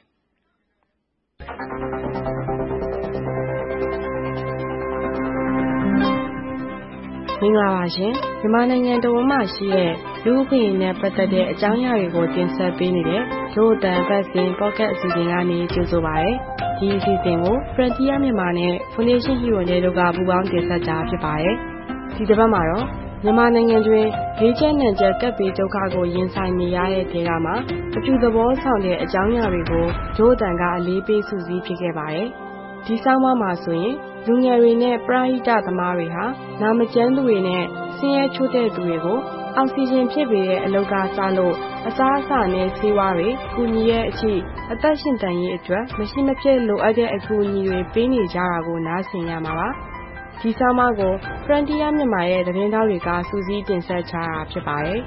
မင်္ဂလာပါရှင်မြန်မာနိုင်ငံတော်မှာရှိတဲ့လူ့အခွင့်အရေးနဲ့ပတ်သက်တဲ့အကြောင်းအရာတွေကိုတင်ဆက်ပေးနေတဲ့တို့အသံပတ်စဉ် podcast အစီအစဉ်ကနေကြိုဆိုပါရစေဒီအစီအစဉ်ကို Frontier မြန်မာနဲ့ Foundation Hero တို့ကပူးပေါင်းတင်ဆက်တာဖြစ်ပါတယ်ဒီတစ်ပတ်မှာတော့မြန်မာနိုင်ငံတွင်လေးချက်နဲ့ချက်ကပ်ပြီးဒုက္ခကိုရင်ဆိုင်နေရတဲ့ဒေသမှာအပြုသဘောဆောင်တဲ့အကြောင်းအရာတွေကိုတို့အသံကအလေးပေးစုစည်းဖြစ်ခဲ့ပါတယ်ဒီဆောင်းပါးမှာဆိုရင်လူငယ်တွေနဲ့ပရိဟိတသမားတွေဟာနာမကျန်းသူတွေနဲ့ဆင်းရဲချို့တဲ့သူတွေကိုအောက်ဆီဂျင်ဖြစ်ပေးတဲ့အလုပ်ကစလို့အစားအစာနဲ့ဆေးဝါးတွေကူညီရဲ့အထိအသက်ရှင်တန်ရေးအတွက်မရှိမဖြစ်လိုအပ်တဲ့အကူအညီတွေပေးနေကြတာကိုနားဆင်ရမှာပါဒီဆောင်းပါးကို Frontier မြန်မာရဲ့သတင်းတောက်တွေကစူးစီးတင်ဆက်ချတာဖြစ်ပါတယ်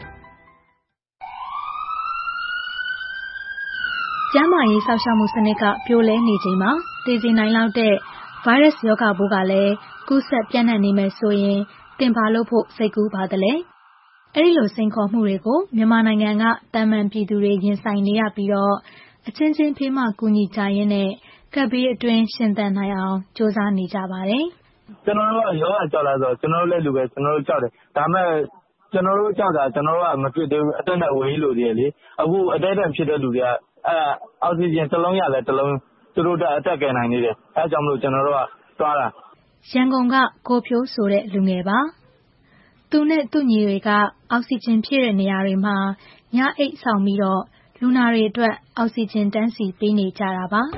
ကျန်းမာရေးစောင့်ရှောက်မှုစနစ်ကပြိုလဲနေချိန်မှာသိစေနိုင်လောက်တဲ့ဗိုင်းရပ်စ်ရောဂါပိုးကလည်းကူးစက်ပြန့်နှံ့နေမယ်ဆိုရင်တင်ပါလို့ဖို့စိတ်ကူးပါတယ်လေအဲဒီလိုစိန်ခေါ်မှုတွေကိုမြန်မာနိုင်ငံကတာမန်ပြည်သူတွေရင်ဆိုင်နေရပြီးတော့အချင်းချင်းဖေးမှကူညီကြရင်းနဲ့ကပ်ဘေးအတွင်းရှင်သန်နိုင်အောင်စ조사နေကြပါတယ်ကျွန်တော်တို့ကရောဂါကြောက်လာဆိုကျွန်တော်တို့လည်းလူပဲကျွန်တော်တို့ကြောက်တယ်ဒါမဲ့ကျွန်တော်တို့ကြောက်တာကျွန်တော်တို့ကမဖြစ်သေးဘူးအတက်နဲ့ဝေးလို့တည်းလေအခုအတက်တက်ဖြစ်တဲ့လူတွေကအောက်ဆီဂျင်တစ်လုံးရလဲတစ်လုံးသူတို့အတက်ကယ်နိုင်နေတယ်အဲကြောင့်မလို့ကျွန်တော်တို့ကသွားတာရန်ကုန်ကကိုဖြိုးဆိုတဲ့လူငယ်ပါသူနဲ့သူ့ညီတွေကအောက်ဆီဂျင်ဖြည့်တဲ့နေရာတွေမှာညအိတ်ဆောင်ပြီးတော့လူနာတွေအတွက်အောက်ဆီဂျင်တန်းစီပေးနေကြတာပါ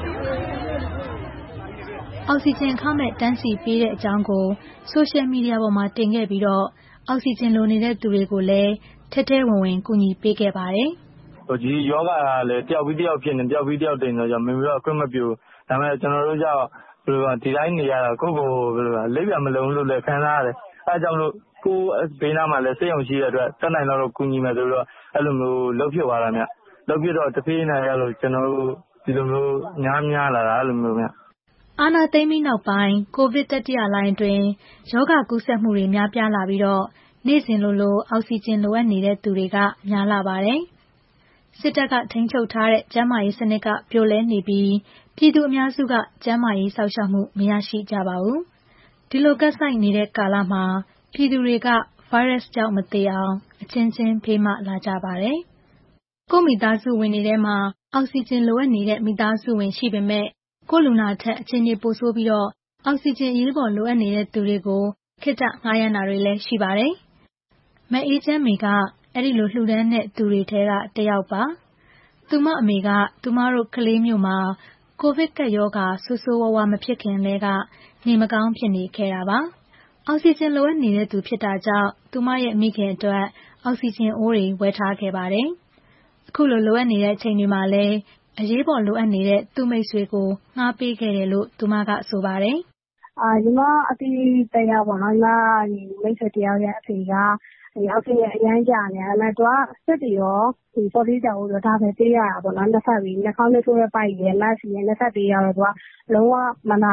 အောက်ဆီဂျင်အခမဲ့တန်းစီပေးတဲ့အကြောင်းကိုဆိုရှယ်မီဒီယာပေါ်မှာတင်ခဲ့ပြီးတော့အောက်ဆီဂျင်လိုနေတဲ့သူတွေကိုလည်းထဲထဲဝင်ဝင်ကူညီပေးခဲ့ပါတယ်ဒီယောဂကလည်းတယောက်ပြီးတယောက်ဖြစ်နေတယောက်ပြီးတယောက်တင်တော့မင်းတို့အခွင့်မပြုဒါပေမဲ့ကျွန်တော်တို့ကြောက်ဒီတိုင်းနေရတာကိုလိပ်ပြမလုံးလို့လည်းခံစားရတယ်အဲကြောင့်လို့ကိုဘေးနားမှာလည်းစိတ်အောင်ရှိတဲ့အတွက်တက်နိုင်တော့ကူညီမယ်ဆိုတော့အဲ့လိုမျိုးလှုပ်ဖြစ်သွားတာမြတ်လှုပ်ဖြစ်တော့တဖေးနိုင်ရလို့ကျွန်တော်တို့ဒီလိုမျိုးများလာတာအဲ့လိုမျိုးမြတ်အာဏာသိမ်းပြီးနောက်ပိုင်းကိုဗစ်တတိယလှိုင်းအတွင်းရောဂါကူးစက်မှုတွေများပြားလာပြီးတော့နေ့စဉ်လိုအောက်ဆီဂျင်လိုအပ်နေတဲ့သူတွေကများလာပါတယ်စစ်တပ်ကထိန်းချုပ်ထားတဲ့ကျန်းမာရေးစနစ်ကပြိုလဲနေပြီးပြည်သူအများစုကကျန်းမာရေးစောင့်ရှောက်မှုမရရှိကြပါဘူးဒီလိုကပ်ဆိုက်နေတဲ့ကာလမှာပြည်သူတွေကဗိုင်းရပ်စ်ကြောင့်မသေအောင်အချင်းချင်းဖေးမလာကြပါတယ်ကိုမိသားစုဝင်တွေထဲမှာအောက်ဆီဂျင်လိုအပ်နေတဲ့မိသားစုဝင်ရှိပေမဲ့ကိုလူနာထက်အခြေအနေပိုဆိုးပြီးတော့အောက်ဆီဂျင်အရေးပေါ်လိုအပ်နေတဲ့သူတွေကိုခေတ္တငှားရမ်းတာတွေလည်းရှိပါတယ်မအေးချမ်းမေကအဲ့ဒီလိုလှူဒန်းတဲ့သူတွေထဲကတယောက်ပါသူမအမေကသူမတို့ကလေးမျိုးမှာကိုဗစ်ကပ်ရောဂါဆိုးဆိုးဝါးဝါမဖြစ်ခင်တည်းကနေမကောင်းဖြစ်နေခဲ့တာပါအောက်ဆီဂျင်လိုအပ်နေတဲ့သူဖြစ်တာကြောင့်သူမရဲ့မိခင်အတွက်အောက်ဆီဂျင်အိုးတွေဝယ်ထားခဲ့ပါတယ်အခုလိုအပ်နေတဲ့အချိန်တွေမှာလည်းအရေးပေါ်လိုအပ်နေတဲ့သူ့မိတ်ဆွေကိုငှားပေးခဲ့တယ်လို့သူမကဆိုပါတယ်ညီမအဖေတရားပေါ့နော်ညီမမိတ်ဆွေတယောက်ရဲ့အဖေကအောက်ဆီဂျင်အရမ်းကြာနေတယ်ဒါပေမဲ့သူကစက်တွေရော44ကြောင်လို့ဒါပဲပေးရတာပေါ့နော်နှစ်ဖက်ပြီးနှာခေါင်းနဲ့ထိုးတဲ့ပိုက်ရယ်မတ်စီရယ်နှစ်ဖက်ပေးရတော့သူကလုံးဝမနိုင်ဘူး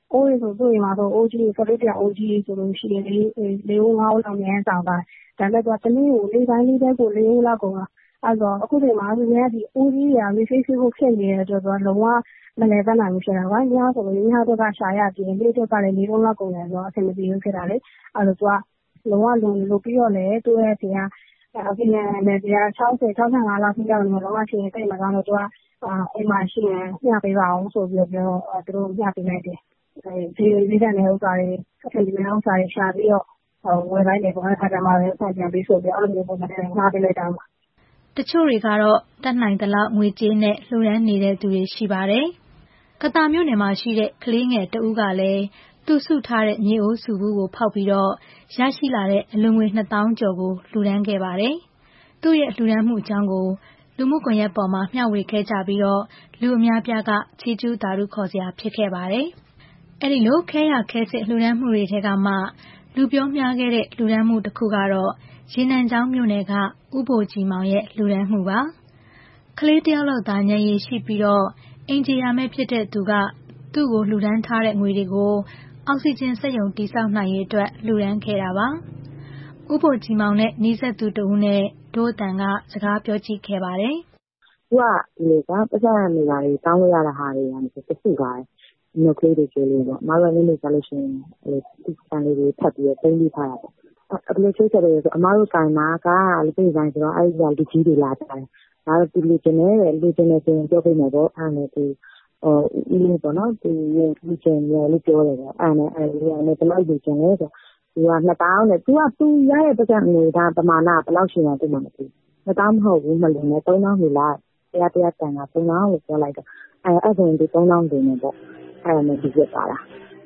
အိုးတွေဆိုသူ့အိမ်မှာဆိုအိုးကြီးကလေးတစ်ယောက်အိုးကြီးဆိုလို့ရှိရင်4 ဦး 5 ဦးလောက်မြန်ဆောင်တာဒါပေမဲ့သူကတနည်းကို၄ပိုင်းလေးပဲကို4 ဦးလောက်ကုန်တာအဲ့တော့အခုချိန်မှာသူများဒီအိုးကြီးရာ refill ဖို့ဖြစ်နေတဲ့အတွက်သူကလုံးဝမလဲပတ်နိုင်ဘူးဖြစ်တာကွာညဆိုလို့ညတော့ကရှာရပြင်လေးတော့ကလည်း4 ဦးလောက်ကုန်တယ်ဆိုတော့အဆင်မပြေဘူးဖြစ်တာလေအဲ့တော့သူကလုံးဝလုံပြီးတော့လေသူ့ရဲ့ဒီကအပြင်နဲ့ဒီက65လောက်ဖြစ်ရောက်နေတော့မှရှင်တိတ်မကောင်းတော့သူကအိမ်မှာရှိရင်ညပေးပါအောင်ဆိုပြီးတော့သူတို့ညပေးလိုက်တယ်ဒီကနေဥစ္စာတွေအထင်ကြီးဥစ္စာတွေရှာပြီးတော့ဝယ်လိုက်တယ်ပေါ့အဲ့ခါကျမှပဲဆက်ပြန်ပြီးဆိုပြီးအဲ့လိုမျိုးပုံစံနဲ့ငှားပေးလိုက်တာပါတချို့တွေကတော့တတ်နိုင်သလောက်ငွေကြေးနဲ့လှူဒန်းနေတဲ့သူတွေရှိပါတယ်။ကသာမြို့နယ်မှာရှိတဲ့ကလေးငယ်တဦးကလည်းသူစုထားတဲ့မြေအိုးစုဘူးကိုဖောက်ပြီးတော့ရရှိလာတဲ့အလူငွေ2000ကျော်ကိုလှူဒန်းခဲ့ပါတယ်။သူ့ရဲ့လှူဒန်းမှုအကြောင်းကိုလူမှုကွန်ရက်ပေါ်မှာမျှဝေခဲ့ကြပြီးတော့လူအများပြားကချီးကျူးသာဓုခေါ်စရာဖြစ်ခဲ့ပါတယ်။အဲဒီလိုခဲရခဲစစ်လှူဒန်းမှုတွေထဲကမှလူပြောများခဲ့တဲ့လှူဒန်းမှုတစ်ခုကတော့ရေနံချောင်းမြို့နယ်ကဥပိုလ်ကြည်မောင်ရဲ့လှူဒန်းမှုပါ။ကလေးတယောက်လောက်သာဉာဏ်ရည်ရှိပြီးတော့အင်ဂျီယာမဲ့ဖြစ်တဲ့သူကသူ့ကိုလှူဒန်းထားတဲ့ငွေတွေကိုအောက်ဆီဂျင်စက်ရုံတည်ဆောက်နိုင်ရေးအတွက်လှူဒန်းခဲ့တာပါ။ဥပိုလ်ကြည်မောင်နဲ့နီးစပ်သူတဦးနဲ့ဒို့အတန်ကစကားပြောကြည့်ခဲ့ပါတယ်။သူကဒီကပတ်စံနေတာတွေတောင်းလို့ရတဲ့ဟာတွေကတခုပါ။မြို့ကလေးတွေကျလို့ပေါ့။မတော်နေ့ဆိုလို့ရှိရင်ဒီစံလေးတွေထပ်ပြီးတော့တင်းပြီးထားတာပေါ့။အပလေးချိတ်ချက်တွေဆိုအမားတို့ကန်မှာကလူကြီးပိုင်းဆိုတော့အဲ့ဒီလူကြီးတွေလာတယ်။ဒါတော့ဒီလူချင်းနဲ့လူချင်းနဲ့ပြောပြမယ်ပေါ့အဲ့နဲ့ဒီဦးလေးပေါ့နော်ဒီလူချင်းနဲ့လို့ပြောတယ်ပေါ့အဲ့နဲ့အဲ့ဒီနဲ့ဘယ်လောက်လူချင်းလဲဆိုသူက2000နဲ့သူရတဲ့ပတ်စံနေတာပမာဏဘယ်လောက်ရှိမှသူမှမသိ2000မဟုတ်ဘူးမလို့နဲ့3000လူလားတရားတန်က3000လို့ပြောလိုက်တော့အဲ့ဒါဆိုဒီ3000လူနေပေါ့အဲ့နဲ့ဒီပြပါလား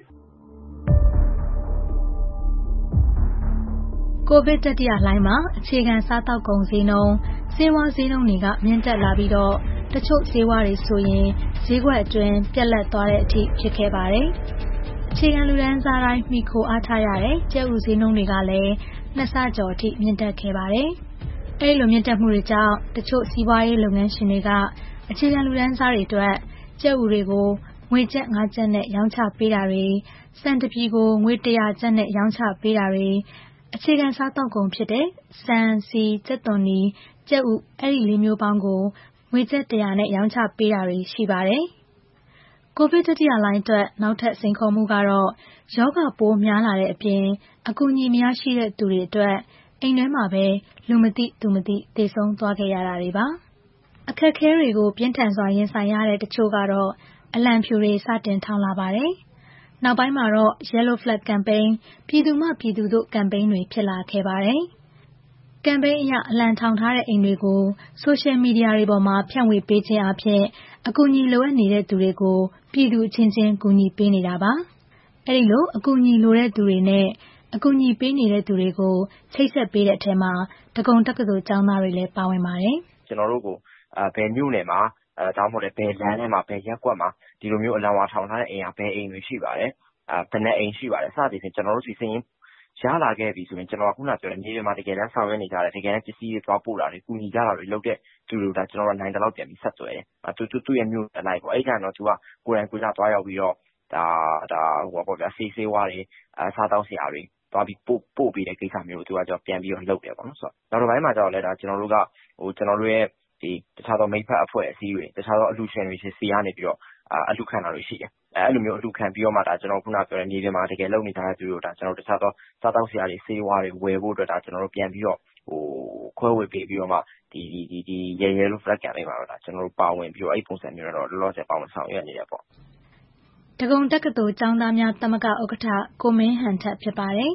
ကိုဗစ်တတိယလှိုင်းမှာအခြေခံစားသောက်ကုန်ဈေးနှုန်းဆေးဝါးဈေးနှုန်းတွေကမြင့်တက်လာပြီးတော့တချို့ဆေးဝါးတွေဆိုရင်ဈေးကွက်အတွင်းပြက်လက်သွားတဲ့အထိဖြစ်ခဲ့ပါတယ်။အခြေခံလူတန်းစားတိုင်းမိခိုအားထားရတဲ့ကျပ်ဥဈေးနှုန်းတွေကလည်း2 ဆကျော်အထိမြင့်တက်ခဲ့ပါတယ်။အဲဒီလိုမြင့်တက်မှုတွေကြောင့်တချို့စီးပွားရေးလုပ်ငန်းရှင်တွေကအခြေခံလူတန်းစားတွေအတွက်ကျပ်ဥတွေကိုငွေကျပ်5ကျပ်နဲ့ရောင်းချပေးတာတွေစံတပြည်ကိုငွေ100ကျပ်နဲ့ရောင်းချပေးတာတွေအခြေခံစားသောက်ကုန်ဖြစ်တဲ့ဆန်စီကြက်သွန်နီကြက်ဥအဲ့ဒီလေးမျိုးပေါင်းကိုငွေကျပ်100နဲ့ရောင်းချပေးတာတွေရှိပါတယ်။ကိုဗစ်တတိယလှိုင်းအတွက်နောက်ထပ်စိန်ခေါ်မှုကတော့ယောဂပိုးများလာတဲ့အပြင်အကူအညီမရရှိတဲ့သူတွေအတွက်အိမ်ထဲမှာပဲလူမသိသူမသိသေဆုံးသွားခဲ့ရတာတွေပါ။အခက်အခဲတွေကိုပြင်းထန်စွာရင်ဆိုင်ရတဲ့တချို့ကတော့အလံဖြူတွေစတင်ထောင်လာပါတယ်။နောက်ပိုင်းမှာတော့ Yellow Flag Campaign ပြည်သူမှပြည်သူတို့ campaign တွေဖြစ်လာခဲ့ပါတယ်။ campaign အရအလံထောင်ထားတဲ့အိမ်တွေကို social media တွေပေါ်မှာဖြန့်ဝေပေးခြင်းအပြင်အကူအညီလိုအပ်နေတဲ့သူတွေကိုပြည်သူအချင်းချင်းကူညီပေးနေတာပါ။အဲဒီလိုအကူအညီလိုတဲ့သူတွေနဲ့အကူအညီပေးနေတဲ့သူတွေကိုချိတ်ဆက်ပေးတဲ့အထက်မှာဒဂုံတက္ကသိုလ်ကျောင်းသားတွေလည်းပါဝင်ပါတယ်။ကျွန်တော်တို့ကိုဘယ်မြို့နယ်မှာဒါမှမဟုတ်လည်းဘယ်လမ်းထဲမှာဘယ်ရက်ကွက်မှာဒီလိုမျိုးအလံဝါထောင်ထားတဲ့အိမ်ကဘယ်အိမ်တွေရှိပါတယ်ဘယ်နဲ့အိမ်ရှိပါတယ်စသဖြင့်ကျွန်တော်တို့စီစဉ်ရင်ရလာခဲ့ပြီဆိုရင်ကျွန်တော်ခုနပြောတဲ့မြေပြင်မှာတကယ်တမ်းဆောင်ရွက်နေကြတယ်တကယ်တမ်းပစ္စည်းတွေသွားပို့တာတွေကူညီကြတာတွေလုပ်တဲ့သူတို့ဒါကျွန်တော်တို့နိုင်တဲ့လောက်ပြန်ပြီးဆက်သွယ်တယ်သူ့ရဲ့မြို့အလိုက်ပေါ့အဲ့ကြတော့သူကကိုယ်တိုင်ကိုယ်ကျသွားရောက်ပြီးတော့ဒါဟိုပေါ့ဗျာဆေးဝါးတွေစားတောက်စရာတွေသွားပြီးပို့ပေးတဲ့ကိစ္စမျိုးသူကကြောပြန်ပြီးတော့လုပ်တယ်ပေါ့နော်ဆိုတော့နောက်တစ်ပိုင်းမှာကျတော့လဲဒါကျွန်တော်တို့ကကျွန်တော်တို့ရဲ့ဒီတခြားသောမိဖက်အဖွဲ့အစည်းတွေတခြားသောအလှူရှင်တွေစီကနေပြီးတော့အလှူခံတာတွေရှိတယ်အဲ့လိုမျိုးအလှူခံပြီးတော့မှဒါကျွန်တော်ခုနပြောတဲ့မြေပြင်မှာတကယ်လုပ်နေကြတဲ့သူတို့ဒါကျွန်တော်တခြားသောစားတောက်စရာတွေဆေးဝါးတွေဝယ်ဖို့အတွက်ဒါကျွန်တော်တို့ပြန်ပြီးတော့ခွဲဝေပေးပြီးတော့မှဒီရဲလို့ flag campaign မှာတော့ဒါကျွန်တော်တို့ပါဝင်ပြီးတော့အဲ့ပုံစံမျိုးတော့လောလောဆယ်ပါဝင်ဆောင်ရွက်နေရပေါ့ဒဂုံတက္ကသိုလ်ကျောင်းသားများသမဂ္ဂဥက္ကဋ္ဌကိုမင်းဟန်ထက်ဖြစ်ပါတယ်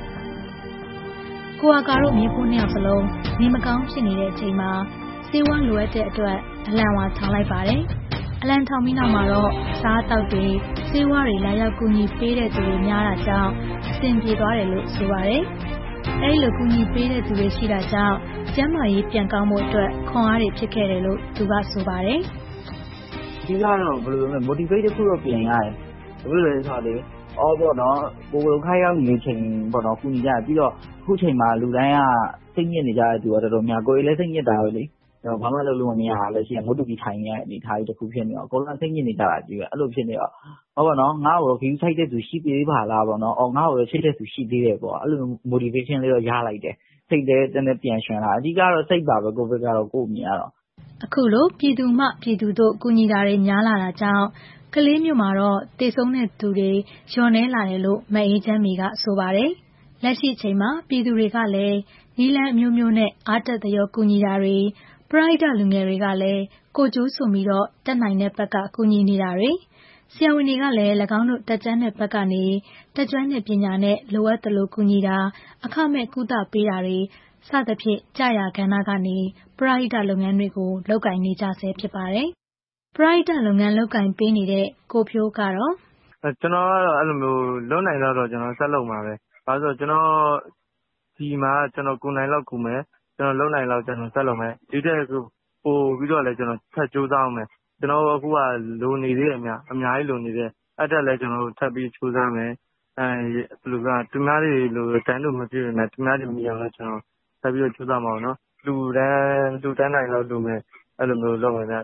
ကိုအာကာတို့မြေဖို့နှစ်ယောက်စလုံးနေမကောင်းဖြစ်နေတဲ့အချိန်မှာဆေးဝါးလိုအပ်တဲ့အတွက်အလံဝါထောင်လိုက်ပါတယ်အလံထောင်ပြီးနောက်မှာတော့စားတောက်တွေဆေးဝါးတွေလာရောက်ကူညီပေးတဲ့သူတွေများတာကြောင့်အဆင်ပြေသွားတယ်လို့ဆိုပါတယ်အဲဒီလိုကူညီပေးတဲ့သူတွေရှိတာကြောင့်ကျန်းမာရေးပြန်ကောင်းဖို့အတွက်ခွန်အားတွေဖြစ်ခဲ့တယ်လို့သူကဆိုပါတယ်ဒီကတော့ဘယ်လိုလဲ motivate တစ်ခုတော့ပြင်ရတယ်ဘယ်လိုလဲဆိုတော့အော်ပေါ့နော်ကိုယ်ခိုင်းရောက်နေချိန်ပေါ့နော်ကူညီကြပြီးတော့အခုချိန်မှာလူတိုင်းကစိတ်ညစ်နေကြတဲ့သူကတော်တော်များကိုယ်လည်းစိတ်ညစ်တာပဲလေဘာမှလုပ်လို့မရတာလည်းရှိရငုတ်တူပြီးထိုင်နေရတဲ့အနေအထားကြီးတစ်ခုဖြစ်နေတော့အကုန်လုံးသိနေကြတာကြီးပဲအဲ့လိုဖြစ်နေတော့ဟောပါနော်ငါ့ကိုခီးဆိုင်တဲ့သူရှိသေးပါလားပေါ့နော်အော်ငါ့ကိုချိတ်တဲ့သူရှိသေးတယ်ပေါ့အဲ့လို motivation လေးတော့ရလိုက်တယ်စိတ်လည်းတနေ့ပြန်ရှင်လာအဓိကတော့စိတ်ပါပဲကိုဗစ်ကတော့ကိုယ်မြင်ရတော့အခုလိုပြည်သူမှပြည်သူတို့ကူညီတာတွေများလာတာကြောင့်ကလေးမြို့မှာတော့တည်ဆုံးတဲ့သူတွေလျော့နေလာတယ်လို့မအေးချမ်းမီကဆိုပါတယ်လက်ရှိအချိန်မှာပြည်သူတွေကလည်းနီလန်းအမျိုးမျိုးနဲ့အားတက်သရောကူညီတာတွေပရိုက်တာလူငယ်တွေကလည်းကိုကျိုးဆိုပြီးတော့တက်နိုင်တဲ့ဘက်ကကူညီနေတာတွေဆရာဝန်တွေကလည်း၎င်းတို့တက်ကြွတဲ့ဘက်ကနေတက်ကြွတဲ့ပညာနဲ့လိုအပ်သလိုကူညီတာအခမဲ့ကုသပေးတာတွေစသဖြင့်ကြာရကဏ္ဍကနေပရိုက်တာလုပ်ငန်းတွေကိုလုပ်ကိုင်နေကြဆဲဖြစ်ပါတယ်ပရိုက်တာလုပ်ငန်းလုပ်ကိုင်ပေးနေတဲ့ကိုဖြိုးကတော့ကျွန်တော်ကတော့အဲ့လိုမျိုးလုံနိုင်တော့ကျွန်တော်ဆက်လုပ်မှာပဲဘာလို့ဆိုကျွန်တော်ဒီမှာကျွန်တော်ကိုနိုင်လောက်ကူမယ်ကျွန်တော်လုံနိုင်လောက်ကျွန်တော်ဆက်လုပ်မယ်ဒီတဲ့ပို့ပြီးတော့လည်းကျွန်တော်ထပ်ကြိုးစားအောင်မယ်ကျွန်တော်အခုကလိုနေသေးတယ်အများကြီးလိုနေသေးတယ်အဲ့တက်လည်းကျွန်တော်ထပ်ပြီးကြိုးစားမယ်ဘယ်လိုကသူများတွေလိုတန်းလို့မဖြစ်နေသူများတွေမြင်အောင်လည်းကျွန်တော်ထပ်ပြီးကြိုးစားမှာနော်လူတန်းနိုင်လောက်လိုမယ်အဲ့လိုမျိုးလုပ်မယ်ဗျ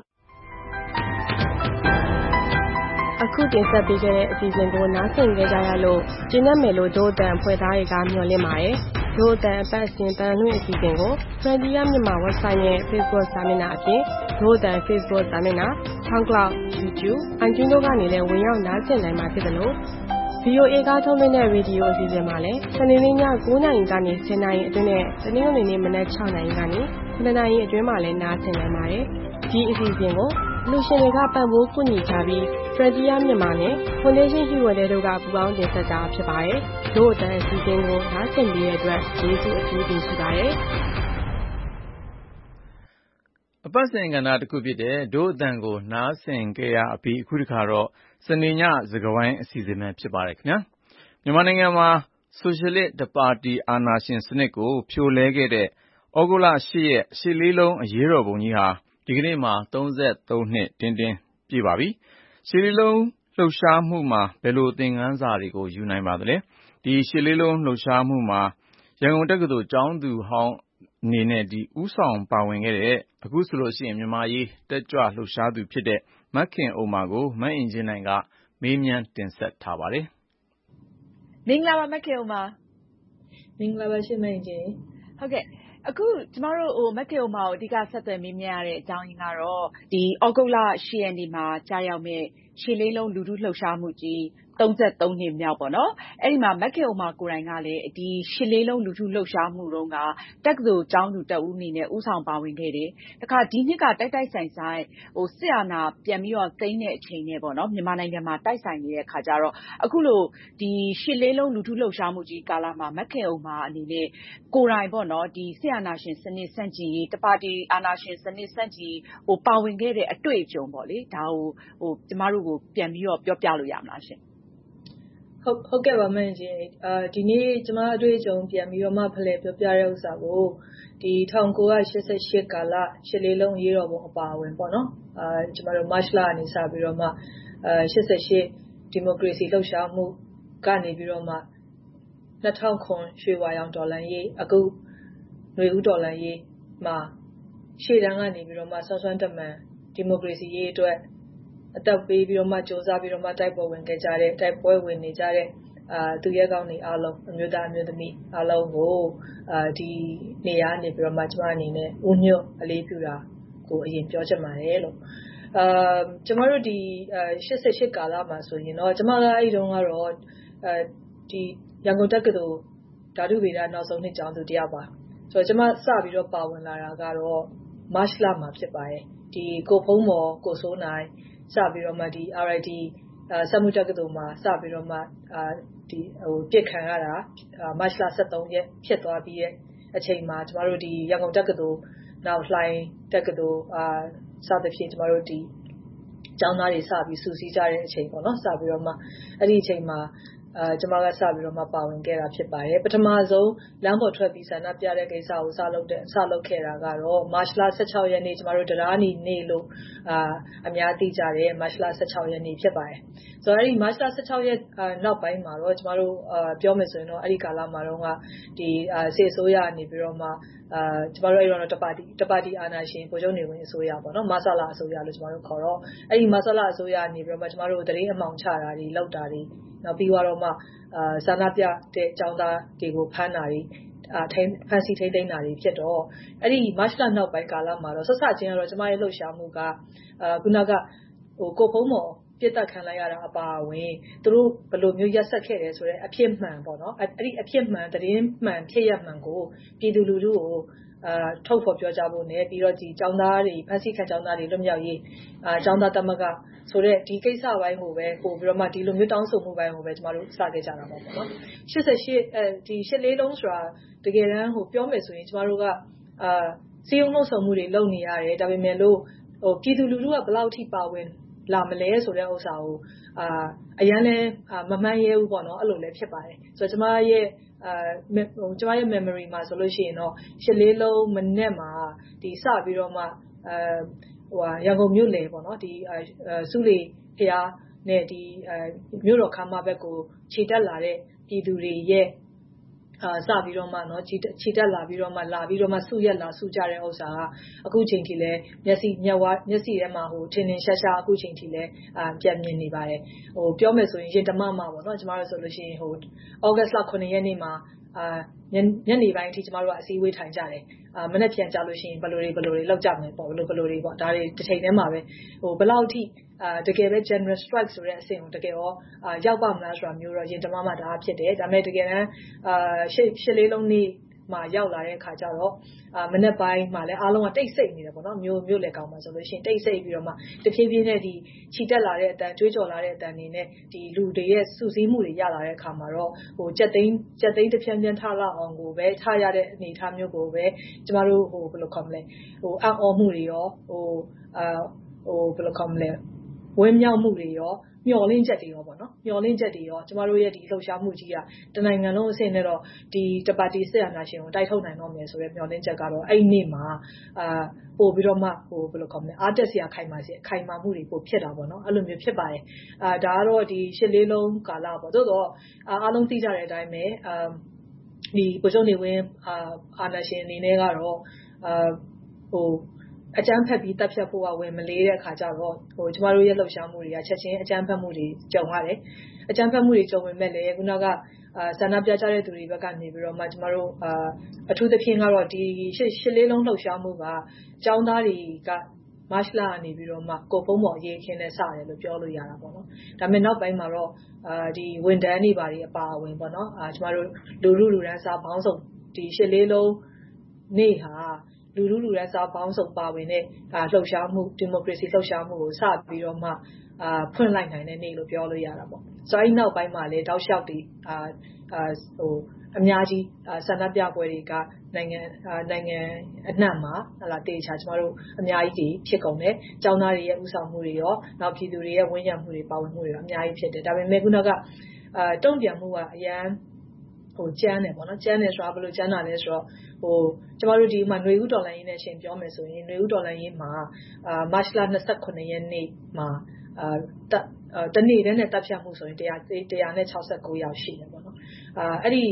အခုတင်ဆက်ပေးခဲ့တဲ့အစီအစဉ်ကိုနားဆင်ကြကြရလို့ကျင်းနေမယ်လို့ဒို့အတန်ဖွဲ့သားတွေကမျှော်လင့်ပါတယ်ဒို့အတန်အပတ်စဉ်တန်လွှင့်အစီအစဉ်ကို Frontier မြန်မာ website နဲ့ Facebook စာမျက်နှာအပြင်ဒို့အတန် Facebook စာမျက်နှာ SoundCloud YouTube iTunes တို့ကနေလည်းဝင်ရောက်နားဆင်နိုင်မှာဖြစ်တယ်လို့ VOA ကထုတ်လွှင့်တဲ့ရေဒီယိုအစီအစဉ်မှာလည်းစနေနေ့ည9:00 နာရီကနေ10:00 နာရီအတွင်းနဲ့တနင်္ဂနွေနေ့မနက်6:00 နာရီကနေ9:00 နာရီအတွင်းမှာလည်းနားဆင်နိုင်ပါတယ်ဒီအစီအစဉ်ကိုလူရှင်တွေကပံ့ပိုးကူညီထားပြီး Frontier မြန်မာနဲ့ Foundation Hero တို့ကပူးပေါင်းတင်ဆက်တာဖြစ်ပါတယ်။တို့အတန်းအစီအစဉ်ကိုနားဆင်ပေးတဲ့အတွက်ကျေးဇူးအထူးတင်ရှိပါတယ်။အပတ်စဉ်ကဏ္ဍတစ်ခုဖြစ်တဲ့တို့အတန်းကိုနားဆင်ကြရပြီးအခုတစ်ခါတော့စနေညစကားဝိုင်းအစီအစဉ်ပဲဖြစ်ပါတယ်ခင်ဗျာ။မြန်မာနိုင်ငံမှာဆိုရှယ်လစ်ပါတီအာဏာရှင်စနစ်ကိုဖြိုလဲခဲ့တဲ့ဩဂုတ်လ8 ရက်ရှစ်လေးလုံးအရေးတော်ပုံကြီးဟာဒီကနေ့မှာ33နှစ်တင်းတင်းပြည့်ပါပြီ။ရှစ်လေးလုံးလှုပ်ရှားမှုမှာဘယ်လိုသင်ခန်းစာတွေကိုယူနိုင်ပါသလဲ။ဒီရှစ်လေးလုံးလှုပ်ရှားမှုမှာရန်ကုန်တက္ကသိုလ်ကျောင်းသူဟောင်းအနေနဲ့ဦးဆောင်ပါဝင်ခဲ့တဲ့အခုဆိုလို့ရှိရင်မြန်မာရေးတက်ကြွလှုပ်ရှားသူဖြစ်တဲ့မခင်ဥမ္မာကိုမအင်ကြင်းနိုင်ကမေးမြန်းတင်ဆက်ထားပါတယ်မင်္ဂလာပါမခင်ဥမ္မာမင်္ဂလာပါရှင်မအင်ကြင်းဟုတ်ကဲ့အခုကျမတို့မခင်ဥမ္မာကိုအဓိကဆက်သွယ်မေးမြန်းရတဲ့အကြောင်းရင်းကတော့ဒီဩဂုတ်လ10 ရက်နေ့မှာကြာရောက်မဲ့ရှစ်လေးလုံးလူထုလှုပ်ရှားမှုကြီး33နှစ်မြောက်ပေါ့နော်အဲ့ဒီမှာမခင်ဥမ္မာကိုယ်တိုင်ကလည်းဒီရှစ်လေးလုံးလူထုလှုပ်ရှားမှုတုန်းကတက္ကသိုလ်ကျောင်းသူတဦးအနေနဲ့ဦးဆောင်ပါဝင်ခဲ့တယ်တခါဒီနှစ်ကတိုက်ဆိုင်စစ်အာဏာပြန်ပြီးတော့သိမ်းတဲ့အချိန်နဲ့ပေါ့နော်မြန်မာနိုင်ငံမှာတိုက်ဆိုင်နေတဲ့အခါကျတော့အခုလိုဒီရှစ်လေးလုံးလူထုလှုပ်ရှားမှုကြီးကာလမှာမခင်ဥမ္မာအနေနဲ့ကိုယ်တိုင်ပေါ့နော်ဒီစစ်အာဏာရှင်စနစ်ဆန့်ကျင်ရေးတပါတီအာဏာရှင်စနစ်ဆန့်ကျင်ပါဝင်ခဲ့တဲ့အတွေ့အကြုံပေါ့လေဒါကိုကျမတို့ကိုပြန်ပြီးတော့ပြောပြလို့ရမလားရှင်ဟုတ်ကဲ့ပါမင်းကြီးဒီနေ့ကျမအတွေ့အကြုံပြန်ပြီးတော့မှဖလှယ်ပြောပြတဲ့ဥစ္စာကိုဒီ1988ကာလရှစ်လေးလုံးအရေးတော်ပုံအပါအဝင်ပေါ့နော်ကျမတို့မတ်လကနေစပြီးတော့မှ88ဒီမိုကရေစီလှုပ်ရှားမှုကနေပြီးတော့မှ2009ရွှေဝါရောင်ဒေါ်လာရေးအခုຫນွေဦးဒေါ်လာရေးမှာရှေ့တန်းကနေပြီးတော့မှဆွမ်းတမန်ဒီမိုကရေစီရေးအတွက်အသက်ပေးပြီးတော့မှစ조사ပြီးတော့မှတိုက်ပွဲဝင်ခဲ့ကြတဲ့တိုက်ပွဲဝင်နေကြတဲ့သူရဲကောင်းတွေအားလုံးအမျိုးသားအမျိုးသမီးအားလုံးကိုဒီနေရာနေပြီးတော့မှကျမအနေနဲ့ဦးညွတ်အလေးပြုတာကိုအရင်ပြောချင်ပါတယ်လို့ကျမတို့ဒီ88ကာလမှာဆိုရင်တော့ကျမကအဲ့ဒီတုန်းကတော့ဒီရန်ကုန်တက္ကသိုလ်ဓာတုဗေဒနောက်ဆုံးနှစ်ကျောင်းသူတယောက်ပါဆိုတော့ကျမစပြီးတော့ပါဝင်လာတာကတော့မတ်လမှာဖြစ်ပါတယ်ဒီကိုဖုံးမော်ကိုစိုးနိုင်စပြီးတော့မှဒီ RIT စက်မှုတက္ကသိုလ်မှာစပြီးတော့မှဒီပြစ်ခံရတာမတ်လ23ရက်ဖြစ်သွားပြီးရဲ့အချိန်မှာကျမတို့ဒီရန်ကုန်တက္ကသိုလ်နောက်လှိုင်တက္ကသိုလ်စသဖြင့်ကျမတို့ဒီကျောင်းသားတွေစပြီးစုစည်းကြတဲ့အချိန်ပေါ့နော်စပြီးတော့မှအဲ့ဒီအချိန်မှာကျမကစပြီးတော့မှပါဝင်ခဲ့တာဖြစ်ပါတယ်ပထမဆုံးလမ်းပေါ်ထွက်ပြီးဆန္ဒပြတဲ့ကိစ္စကိုစလုပ်ခဲ့တာကတော့မတ်လ16ရက်နေ့ကျမတို့တရားနီနေ့လို့အများသိကြတယ်မတ်လ16ရက်နေ့ဖြစ်ပါတယ်ဆိုတော့အဲ့ဒီမတ်လ16ရက်နောက်ပိုင်းမှာတော့ကျမတို့ပြောမယ်ဆိုရင်တော့အဲ့ဒီကာလမှာတော့ဒီစေအစိုးရနေပြီးတော့မှကျမတို့အဲ့တော့တပါတီအာဏာရှင်ဗိုလ်ချုပ်နေဝင်အစိုးရပေါ့နော်မဆလာအစိုးရလို့ကျမတို့ခေါ်တော့အဲ့ဒီမဆလာအစိုးရနေပြီးတော့မှကျမတို့သတင်းအမှောင်ချတာတွေလောက်တာတွေနောက်ပြီးတော့မှဆန္ဒပြတဲ့ចောင်းသားတွေကိုဖမ်းတာတွေဖန်စီထိန်းသိမ်းတာတွေဖြစ်တော့အဲ့ဒီမတ်လနောက်ပိုင်းကာလမှာတော့ဆက်စချင်းကတော့ကျမရဲ့လှုပ်ရှားမှုကခုနကကိုဖုံးမော်ပြစ်တက်ခံလိုက်ရတာအပါအဝင်သူတို့ဘယ်လိုမျိုးရက်ဆက်ခဲ့တယ်ဆိုတော့အဖြစ်မှန်ပေါ့နော်အဲ့ဒီအဖြစ်မှန်သတင်းမှန်ဖြစ်ရမှန်ကိုပြည်သူလူထုကိုထုတ်ဖော်ပြောကြားဖို့နဲ့ပြီးတော့ဒီចောင်းသားတွေဖန်စီခံចောင်းသားတွေလွတ်မြောက်ရေးចောင်းသားတမကဆိုတော့ဒီကိစ္စပိုင်းကိုပဲပို့ပြီးတော့မှဒီလိုမျိုးတောင်းဆိုမှုပိုင်းကိုပဲကျမတို့စခဲ့ကြတာပေါ့နော်88ဒီ84လုံးဆိုတာတကယ်တမ်းပြောမယ်ဆိုရင်ကျမတို့ကစီးရုံးလို့ဆောင်မှုတွေလုပ်နေရတယ်ဒါပေမဲ့လို့ပြည်သူလူထုကဘယ်လောက်ထိပါဝင်လာမလဲဆိုတဲ့ဥစ္စာကိုအရန်လဲမမှန်ရဲဘူးပေါ့နော်အဲ့လိုလည်းဖြစ်ပါတယ်ဆိုတော့ကျမရဲ့ memory မှာဆိုလို့ရှိရင်တော့84လုံးမနေ့မှာဒီစပြီးတော့မှရန်ကုန်မြို့လေပေါ့နော်ဒီစုလီဖျားနဲ့ဒီမြို့တော်ခမ်းမဘက်ကိုခြေတက်လာတဲ့ပြည်သူတွေရဲ့စပြီးတော့မှเนาะခြေတက်လာပြီးတော့မှစုရက်လာစုကြတဲ့ဥစ္စာကအခုချိန်ထိလဲမျက်စိထဲမှာထင်ထင်ရှားရှားအခုချိန်ထိလဲပြန်မြင်နေပါတယ်ပြောမယ်ဆိုရင်ရင်တမမပေါ့เนาะကျမတို့ဆိုလို့ရှိရင်ဩဂတ်လ9ရက်နေ့မှာညနေပိုင်းအထိကျမတို့ကအစည်းအဝေးထိုင်ကြတယ်မနေ့ပြန်ကြလို့ရှိရင်ဘယ်လိုတွေလောက်ကြမယ်ပေါ့ဘယ်လိုတွေပေါ့ဒါတွေတစ်ချိန်တည်းမှာပဲဘယ်လောက်အထိတကယ်ပဲ general strike ဆိုတဲ့အဆင့်ကိုတကယ်ရောရောက်ပါမလားဆိုတာမျိုးတော့ရင်တမမဒါဖြစ်တယ်ဒါပေမဲ့တကယ်တမ်း84လုံးနေ့မှာရောက်လာတဲ့အခါကျတော့မနေ့ပိုင်းမှာလည်းအားလုံးကတိတ်ဆိတ်နေတယ်ပေါ့နော်မျိုးလေကောင်မှာဆိုလို့ရှိရင်တိတ်ဆိတ်ပြီးတော့မှတဖြည်းဖြည်းနဲ့ဒီခြိတက်လာတဲ့အတန်ကြွေးကြော်လာတဲ့အတန်တွေနဲ့ဒီလူတွေရဲ့စုစည်းမှုတွေရလာတဲ့အခါမှာတော့ကြက်သိန်းတစ်ဖြန်းဖြန်းထားလောက်အောင်ကိုပဲထားရတဲ့အနေအထားမျိုးကိုပဲကျမတို့ဘယ်လိုခေါ်မလဲအံ့ဩမှုတွေရောဘယ်လိုခေါ်မလဲဝင်းမြောက်မှုတွေရောမျော်လင့်ချက်တွေရောပေါ့နော်မျော်လင့်ချက်တွေရောကျမတို့ရဲ့ဒီလှုပ်ရှားမှုကြီးကတနိုင်ငံလုံးအဆင့်နဲ့တော့ဒီတပါတီစစ်အာဏာရှင်ကိုတိုက်ထုတ်နိုင်တော့မယ်ဆိုတဲ့မျှော်လင့်ချက်ကတော့အဲ့ဒီနေ့မှာပို့ပြီးတော့မှဘယ်လိုခေါ်မလဲအားတက်စရာခိုင်မာမှုတွေပို့ဖြစ်တာပေါ့နော်အဲ့လိုမျိုးဖြစ်ပါတယ်ဒါကတော့ဒီ84လုံးကာလပေါ့သို့တော့အားလုံးသိကြတဲ့အတိုင်းပဲဒီဗိုလ်ချုပ်နေဝင်းအာဏာရှင်အနေနဲ့ကတော့အကြမ်းဖက်ပြီးတပ်ဖြတ်ဖို့ကဝင်မလေးတဲ့အခါကျတော့ကျမတို့ရဲ့လှုပ်ရှားမှုတွေကချက်ချင်းအကြမ်းဖက်မှုတွေကြုံရတယ်အကြမ်းဖက်မှုတွေကြုံဝင်မဲ့လည်းခုနကဆန္ဒပြကြတဲ့သူတွေဘက်ကနေပြီးတော့မှကျမတို့အထူးသဖြင့်ကတော့ဒီ84လုံးလှုပ်ရှားမှုကចောင်းသားတွေကမတ်လကနေပြီးတော့မှကိုဖုံးမော်ရေးခင်းနဲ့စတယ်လို့ပြောလို့ရတာပေါ့နော်ဒါပေမဲ့နောက်ပိုင်းမှာတော့ဒီဝန်တန်းတွေပါတွေအပါအဝင်ပေါ့နော်ကျမတို့လူရန်စာပေါင်းစုံဒီ84လုံးနေ့ဟာလူရန်စာပေါင်းစုံပါဝင်တဲ့လှုပ်ရှားမှုဒီမိုကရေစီလှုပ်ရှားမှုကိုစပြီးတော့မှဖွင့်လိုက်နိုင်တဲ့နေ့လို့ပြောလို့ရတာပေါ့ဆိုတော့အဲ့နောက်ပိုင်းမှာလေတောက်လျှောက်တွေအများကြီးဆန္ဒပြပွဲတွေကနိုင်ငံအနှံ့မှာဟလာတေချာကျမတို့အများကြီးဖြစ်ကုန်တယ်။ကျောင်းသားတွေရဲ့ဥဆောင်မှုတွေရောနောက်ပြည်သူတွေရဲ့ဝန်းရံမှုတွေပါဝင်မှုတွေရောအများကြီးဖြစ်တယ်။ဒါပေမဲ့ခုနကတုံ့ပြန်မှုကအရန်ကျန်းတယ်ပေါ့နော်။ကျန်းတယ်ဆိုတာဘယ်လိုကျန်းတာလဲဆိုတော့ကျမတို့ဒီမှာຫນွေဦးတော်လိုင်းရေးနဲ့ချိန်ပြောမယ်ဆိုရင်ຫນွေဦးတော်လိုင်းရေးမှာမတ်လ29ရက်နေ့မှာတနေ့တည်းနဲ့တပ်ဖြတ်မှုဆိုရင်169ယောက်ရှိတယ်ပေါ့နော်အဲ့ဒီ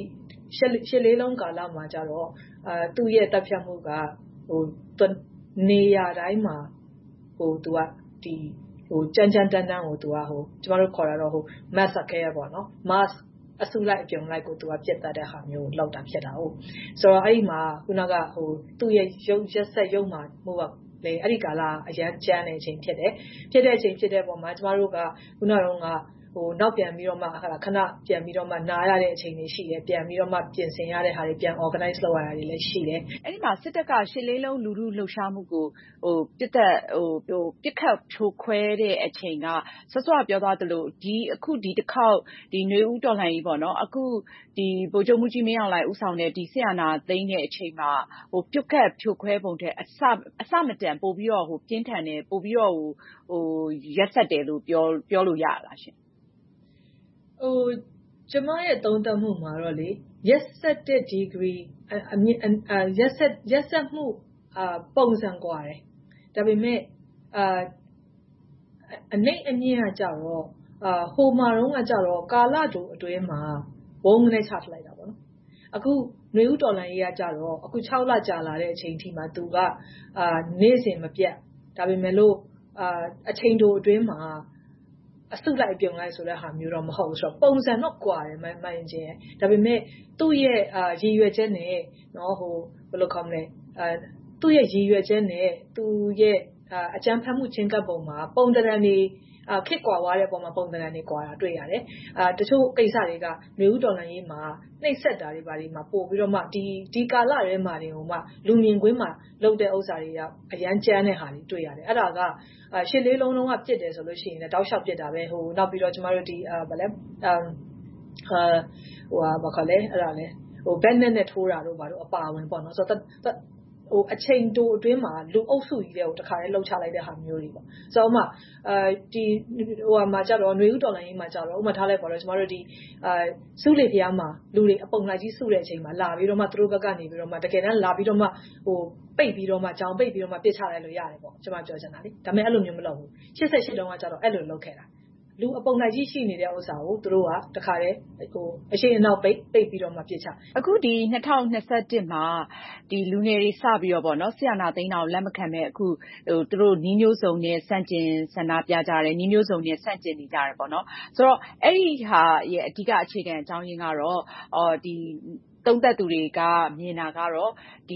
84လုံးကာလမှာကြတော့သူ့ရဲ့တပ်ဖြတ်မှုကနေရာတိုင်းမှာသူကဒီကြမ်းတမ်းကိုသူကကျမတို့ခေါ်တာတော့massacre ပေါ့နော် mass အစုလိုက်အပြုံလိုက်ကိုသူကပြတ်တတ်တဲ့ဟာမျိုးလောက်တာဖြစ်တာဟုတ်ဆိုတော့အဲ့ဒီမှာခုနကသူ့ရဲ့ရက်ဆက်ရုံမှာမှုကလေအဲ့ဒီကာလအရန်ကျန်းတဲ့အချိန်ဖြစ်တဲ့အချိန်ဖြစ်တဲ့ပုံမှာကျမတို့ကခုနကတော့နောက်ပြန်ပြီးတော့မှခဏပြန်ပြီးတော့မှနားရတဲ့အချိန်တွေရှိတယ်ပြန်ပြီးတော့မှပြင်ဆင်ရတဲ့ဟာတွေပြန် organize လုပ်ရတာတွေလည်းရှိတယ်အဲ့ဒီမှာစစ်တပ်က84လုံးလူထုလှုပ်ရှားမှုကိုပြစ်ခတ်ဖြိုခွဲတဲ့အချိန်ကစောစောပြောသွားသလိုအခုဒီတစ်ခေါက်ဒီຫນွေဦးတော်လှန်ရေးပေါ့နော်အခုဒီဗိုလ်ချုပ်မှုကြီးမင်းအောင်လှိုင်ဦးဆောင်တဲ့ဒီစစ်အာဏာသိမ်းတဲ့အချိန်မှာပြစ်ခတ်ဖြိုခွဲပုံတဲ့အစမတန်ပို့ပြီးတော့ပြင်းထန်တယ်ပို့ပြီးတော့ရက်ဆက်တယ်လို့ပြောလို့ရလားရှင်ကျမရဲ့သုံးသပ်မှုမှာတော့လေရက်ဆက်တဲ့ degree ရက်ဆက်မှုပုံစံกว่าတယ်ဒါပေမဲ့အနှိမ့်အမြင့်ကကြတော့ဟိုမှာတော့ကကြတော့ကာလတူအတွင်းမှာဘုံနဲ့ချထလိုက်တာပေါ့နော်အခုနွေဦးတော်လှန်ရေးကကြတော့အခု6လကြာလာတဲ့အချိန်ထိမှာသူကနေ့စဉ်မပြတ်ဒါပေမဲ့လို့အချိန်တိုအတွင်းမှာအစုလိုက်ပြုံလိုက်ဆိုတဲ့ဟာမျိုးတော့မဟုတ်ဘူးဆိုတော့ပုံစံတော့ကွာတယ်မှန်ချင်းဒါပေမဲ့သူ့ရဲ့ရည်ရွယ်ချက်နဲ့နော်ဘယ်လိုခေါ်မလဲသူ့ရဲ့ရည်ရွယ်ချက်နဲ့သူ့ရဲ့အကြံဖတ်မှုချင်းကပ်ပုံမှာပုံတရံနေခစ်ကွာသွားတဲ့ပုံမှာပုံတရံနေကွာတာတွေ့ရတယ်တချို့ကိစ္စတွေကမျိုးဥတော်လှန်ရေးမှာနှိပ်စက်တာတွေပါဒီမှာပို့ပြီးတော့မှဒီကာလထဲမှာတင်ဟိုမှလူမြင်ကွင်းမှာလုပ်တဲ့ဥစ္စာတွေကအရန်ကျန်းတဲ့ဟာတွေတွေ့ရတယ်အဲ့ဒါကရှစ်လေးလုံးလုံးကပြစ်တယ်ဆိုလို့ရှိရင်လည်းတောက်လျှောက်ပြစ်တာပဲနောက်ပြီးတော့ကျမတို့ဒီဘာလဲဘာခေါ်လဲအဲ့ဒါလဲဘက်နဲ့ထိုးတာတို့ဘာလို့အပါဝင်ပေါ့နော်ဆိုတော့အချိန်တိုအတွင်းမှာလူအုပ်စုကြီးတွေကိုတခါတည်းလှုပ်ချလိုက်တဲ့ဟာမျိုးတွေပေါ့ဆိုတော့ဒီမှာကြတော့ຫນွေဥတော်လိုင်းရေးမှာကြတော့ဥပမာထားလိုက်ပါတော့ကျမတို့ဒီစုလေဖျားမှာလူတွေအပုံလိုက်ကြီးစုတဲ့အချိန်မှာလာပြီးတော့မှသူတို့ဘက်ကနေပြီးတော့မှတကယ်တမ်းလာပြီးတော့မှပိတ်ပြီးတော့မှကြောင်ပိတ်ပြီးတော့မှပစ်ချလိုက်လို့ရတယ်ပေါ့ကျမပြောချင်တာလေဒါပေမဲ့အဲ့လိုမျိုးမလုပ်ဘူး88တုန်းကကြတော့အဲ့လိုလုပ်ခဲ့တာလူအပုံလိုက်ကြီးရှိနေတဲ့ဥစ္စာကိုသူတို့ကတခါတည်းအရှိအနောက်ပိတ်ပြီးတော့မှပြစ်ချအခုဒီ2021မှာဒီလူငယ်တွေစပြီးတော့ပေါ့နော်ဆရာနာသိန်းတော်လက်မခံမဲ့အခုသူတို့နီးမျိုးစုံနဲ့စန့်ကျင်ဆန္ဒပြကြတယ်နီးမျိုးစုံနဲ့စန့်ကျင်နေကြတယ်ပေါ့နော်ဆိုတော့အဲ့ဒီဟာရဲ့အဓိကအခြေခံအကြောင်းရင်းကတော့ဒီသုံးသက်သူတွေကမြင်တာကတော့ဒီ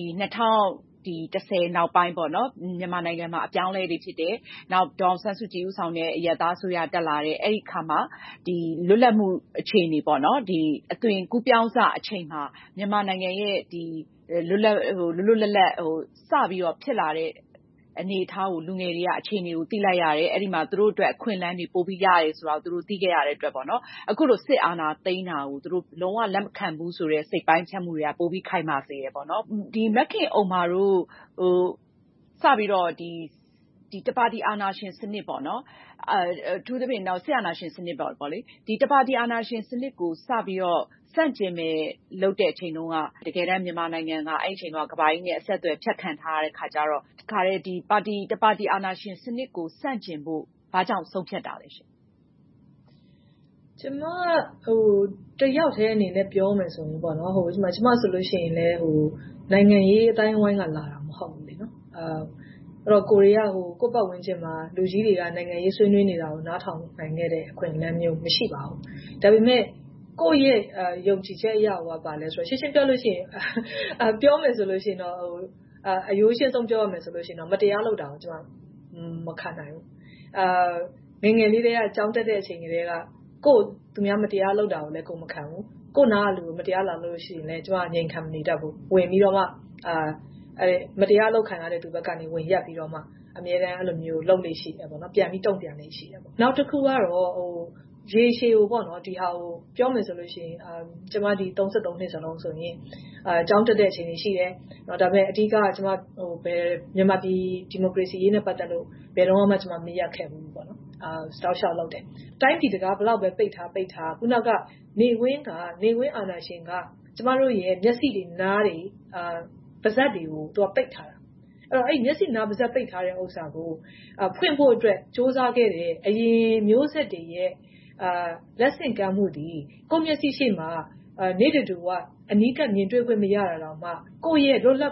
10နောက်ပိုင်းပေါ့နော်မြန်မာနိုင်ငံမှာအပြောင်းလဲတွေဖြစ်တယ်။နောက်ဒေါအောင်ဆန်းစုကြည်ဦးဆောင်တဲ့အရပ်သားအစိုးရတက်လာတဲ့အဲ့ဒီခါမှာဒီလွတ်လပ်မှုအခြေအနေပေါ့နော်ဒီအသွင်ကူးပြောင်းစအချိန်မှာမြန်မာနိုင်ငံရဲ့ဒီလွတ်လပ်စပြီးတော့ဖြစ်လာတဲ့အနေအထားကိုလူငယ်တွေကအခြေအနေကိုသိလိုက်ရတယ်အဲ့ဒီမှာသူတို့အတွက်အခွင့်အလမ်းတွေပိုပြီးရတယ်ဆိုတော့သူတို့သိခဲ့ရတဲ့အတွက်ပေါ့နော်အခုလိုစစ်အာဏာသိမ်းတာကိုသူတို့လုံးဝလက်မခံဘူးဆိုတဲ့စိတ်ပိုင်းဖြတ်မှုတွေကပိုပြီးခိုင်မာစေတယ်ပေါ့နော်ဒီမက်ခင်အုံမာတို့စပြီးတော့ဒီတပါတီအာဏာရှင်စနစ်ပေါ့နော်ထူးသဖြင့်တော့ဆရာအာဏာရှင်စနစ်ပေါ့လေဒီတပါတီအာဏာရှင်စနစ်ကိုစပြီးတော့စန့်ကျင်မဲ့လုပ်တဲ့အချိန်တုန်းကတကယ်တမ်းမြန်မာနိုင်ငံကအဲ့ဒီအချိန်ကကဘာကြီးနဲ့အဆက်အသွယ်ဖြတ်ခံထားရတဲ့ခါကျတော့ခါတဲ့ဒီတပါတီအာဏာရှင်စနစ်ကိုစန့်ကျင်ဖို့ဘာကြောင့်ဆုံးဖြတ်တာလဲရှင်ကျမတယောက်တည်းအနေနဲ့ပြောမယ်ဆိုရင်ပေါ့နော်ကျမဆိုလို့ရှိရင်လည်းနိုင်ငံရေးအတိုင်းအဝိုင်းကလာတာမဟုတ်ဘူးလေနော်အဲ့တော့ကိုရီးယားကိုပတ်ဝန်းကျင်မှာလူကြီးတွေကနိုင်ငံရေးဆွေးနွေးနေတာကိုနားထောင်နိုင်ခဲ့တဲ့အခွင့်အလမ်းမျိုးမရှိပါဘူးဒါပေမဲ့ကိုယ့်ရဲ့ယုံကြည်ချက်အရာကပါလဲဆိုတော့ရှင်းရှင်းပြောလို့ရှိရင်ပြောမယ်ဆိုလို့ရှိရင်တော့အယိုးရှင်းဆုံးပြောရမယ်ဆိုလို့ရှိရင်တော့မတရားလုပ်တာကိုကျမမခံနိုင်ဘူးငယ်လေးတွေကကြောင်းတက်တဲ့အချိန်ကလေးကကိုသူများမတရားလုပ်တာကိုလည်းကိုမခံဘူးကိုနားကလူကိုမတရားလာလို့ရှိရင်လည်းကျမငြိမ်ခံမနေတတ်ဘူးဝင်ပြီးတော့မှမတရားလုပ်ခံရတဲ့သူဘက်ကနေဝင်ရက်ပြီးတော့မှအမြဲတမ်းအဲ့လိုမျိုးလုပ်နေရှိတယ်ပေါ့နော်ပြန်ပြီးတုံ့ပြန်နေရှိတယ်ပေါ့နောက်တစ်ခုကတော့ရေရှည်ကိုပေါ့နော်ဒီဟာကိုပြောမယ်ဆိုလို့ရှိရင်ကျမဒီ33နှစ်စလုံးဆိုရင်ကျောင်းတက်တဲ့အချိန်တွေရှိတယ်။ဒါပေမဲ့အဓိကကျမမြန်မာပြည်ဒီမိုကရေစီရေးနဲ့ပတ်သက်လို့ဘယ်တော့မှကျမမရက်ခဲ့ဘူးပေါ့နော်။တောက်လျှောက်လုပ်တယ်။တိုင်းပြည်တကားဘလောက်ပဲပိတ်ထားခုနကနေဝင်းအာဏာရှင်ကကျမတို့ရဲ့မျက်စိတွေနားတွေပါးစပ်တွေကိုသူကပိတ်ထားတာ။အဲ့တော့အဲ့မျက်စိနားပါးစပ်ပိတ်ထားတဲ့ဥစ္စာကိုဖွင့်ဖို့အတွက်စ조사ခဲ့တဲ့အရင်မျိုးဆက်တွေရဲ့လက်ဆင့်ကမ်းမှုဒီကိုမျက်စိရှိမှနေတဲ့သူကအနီးကပ်မြင်တွေ့ခွင့်မရတာတော့မှကိုယ့်ရဲ့လွတ်လပ်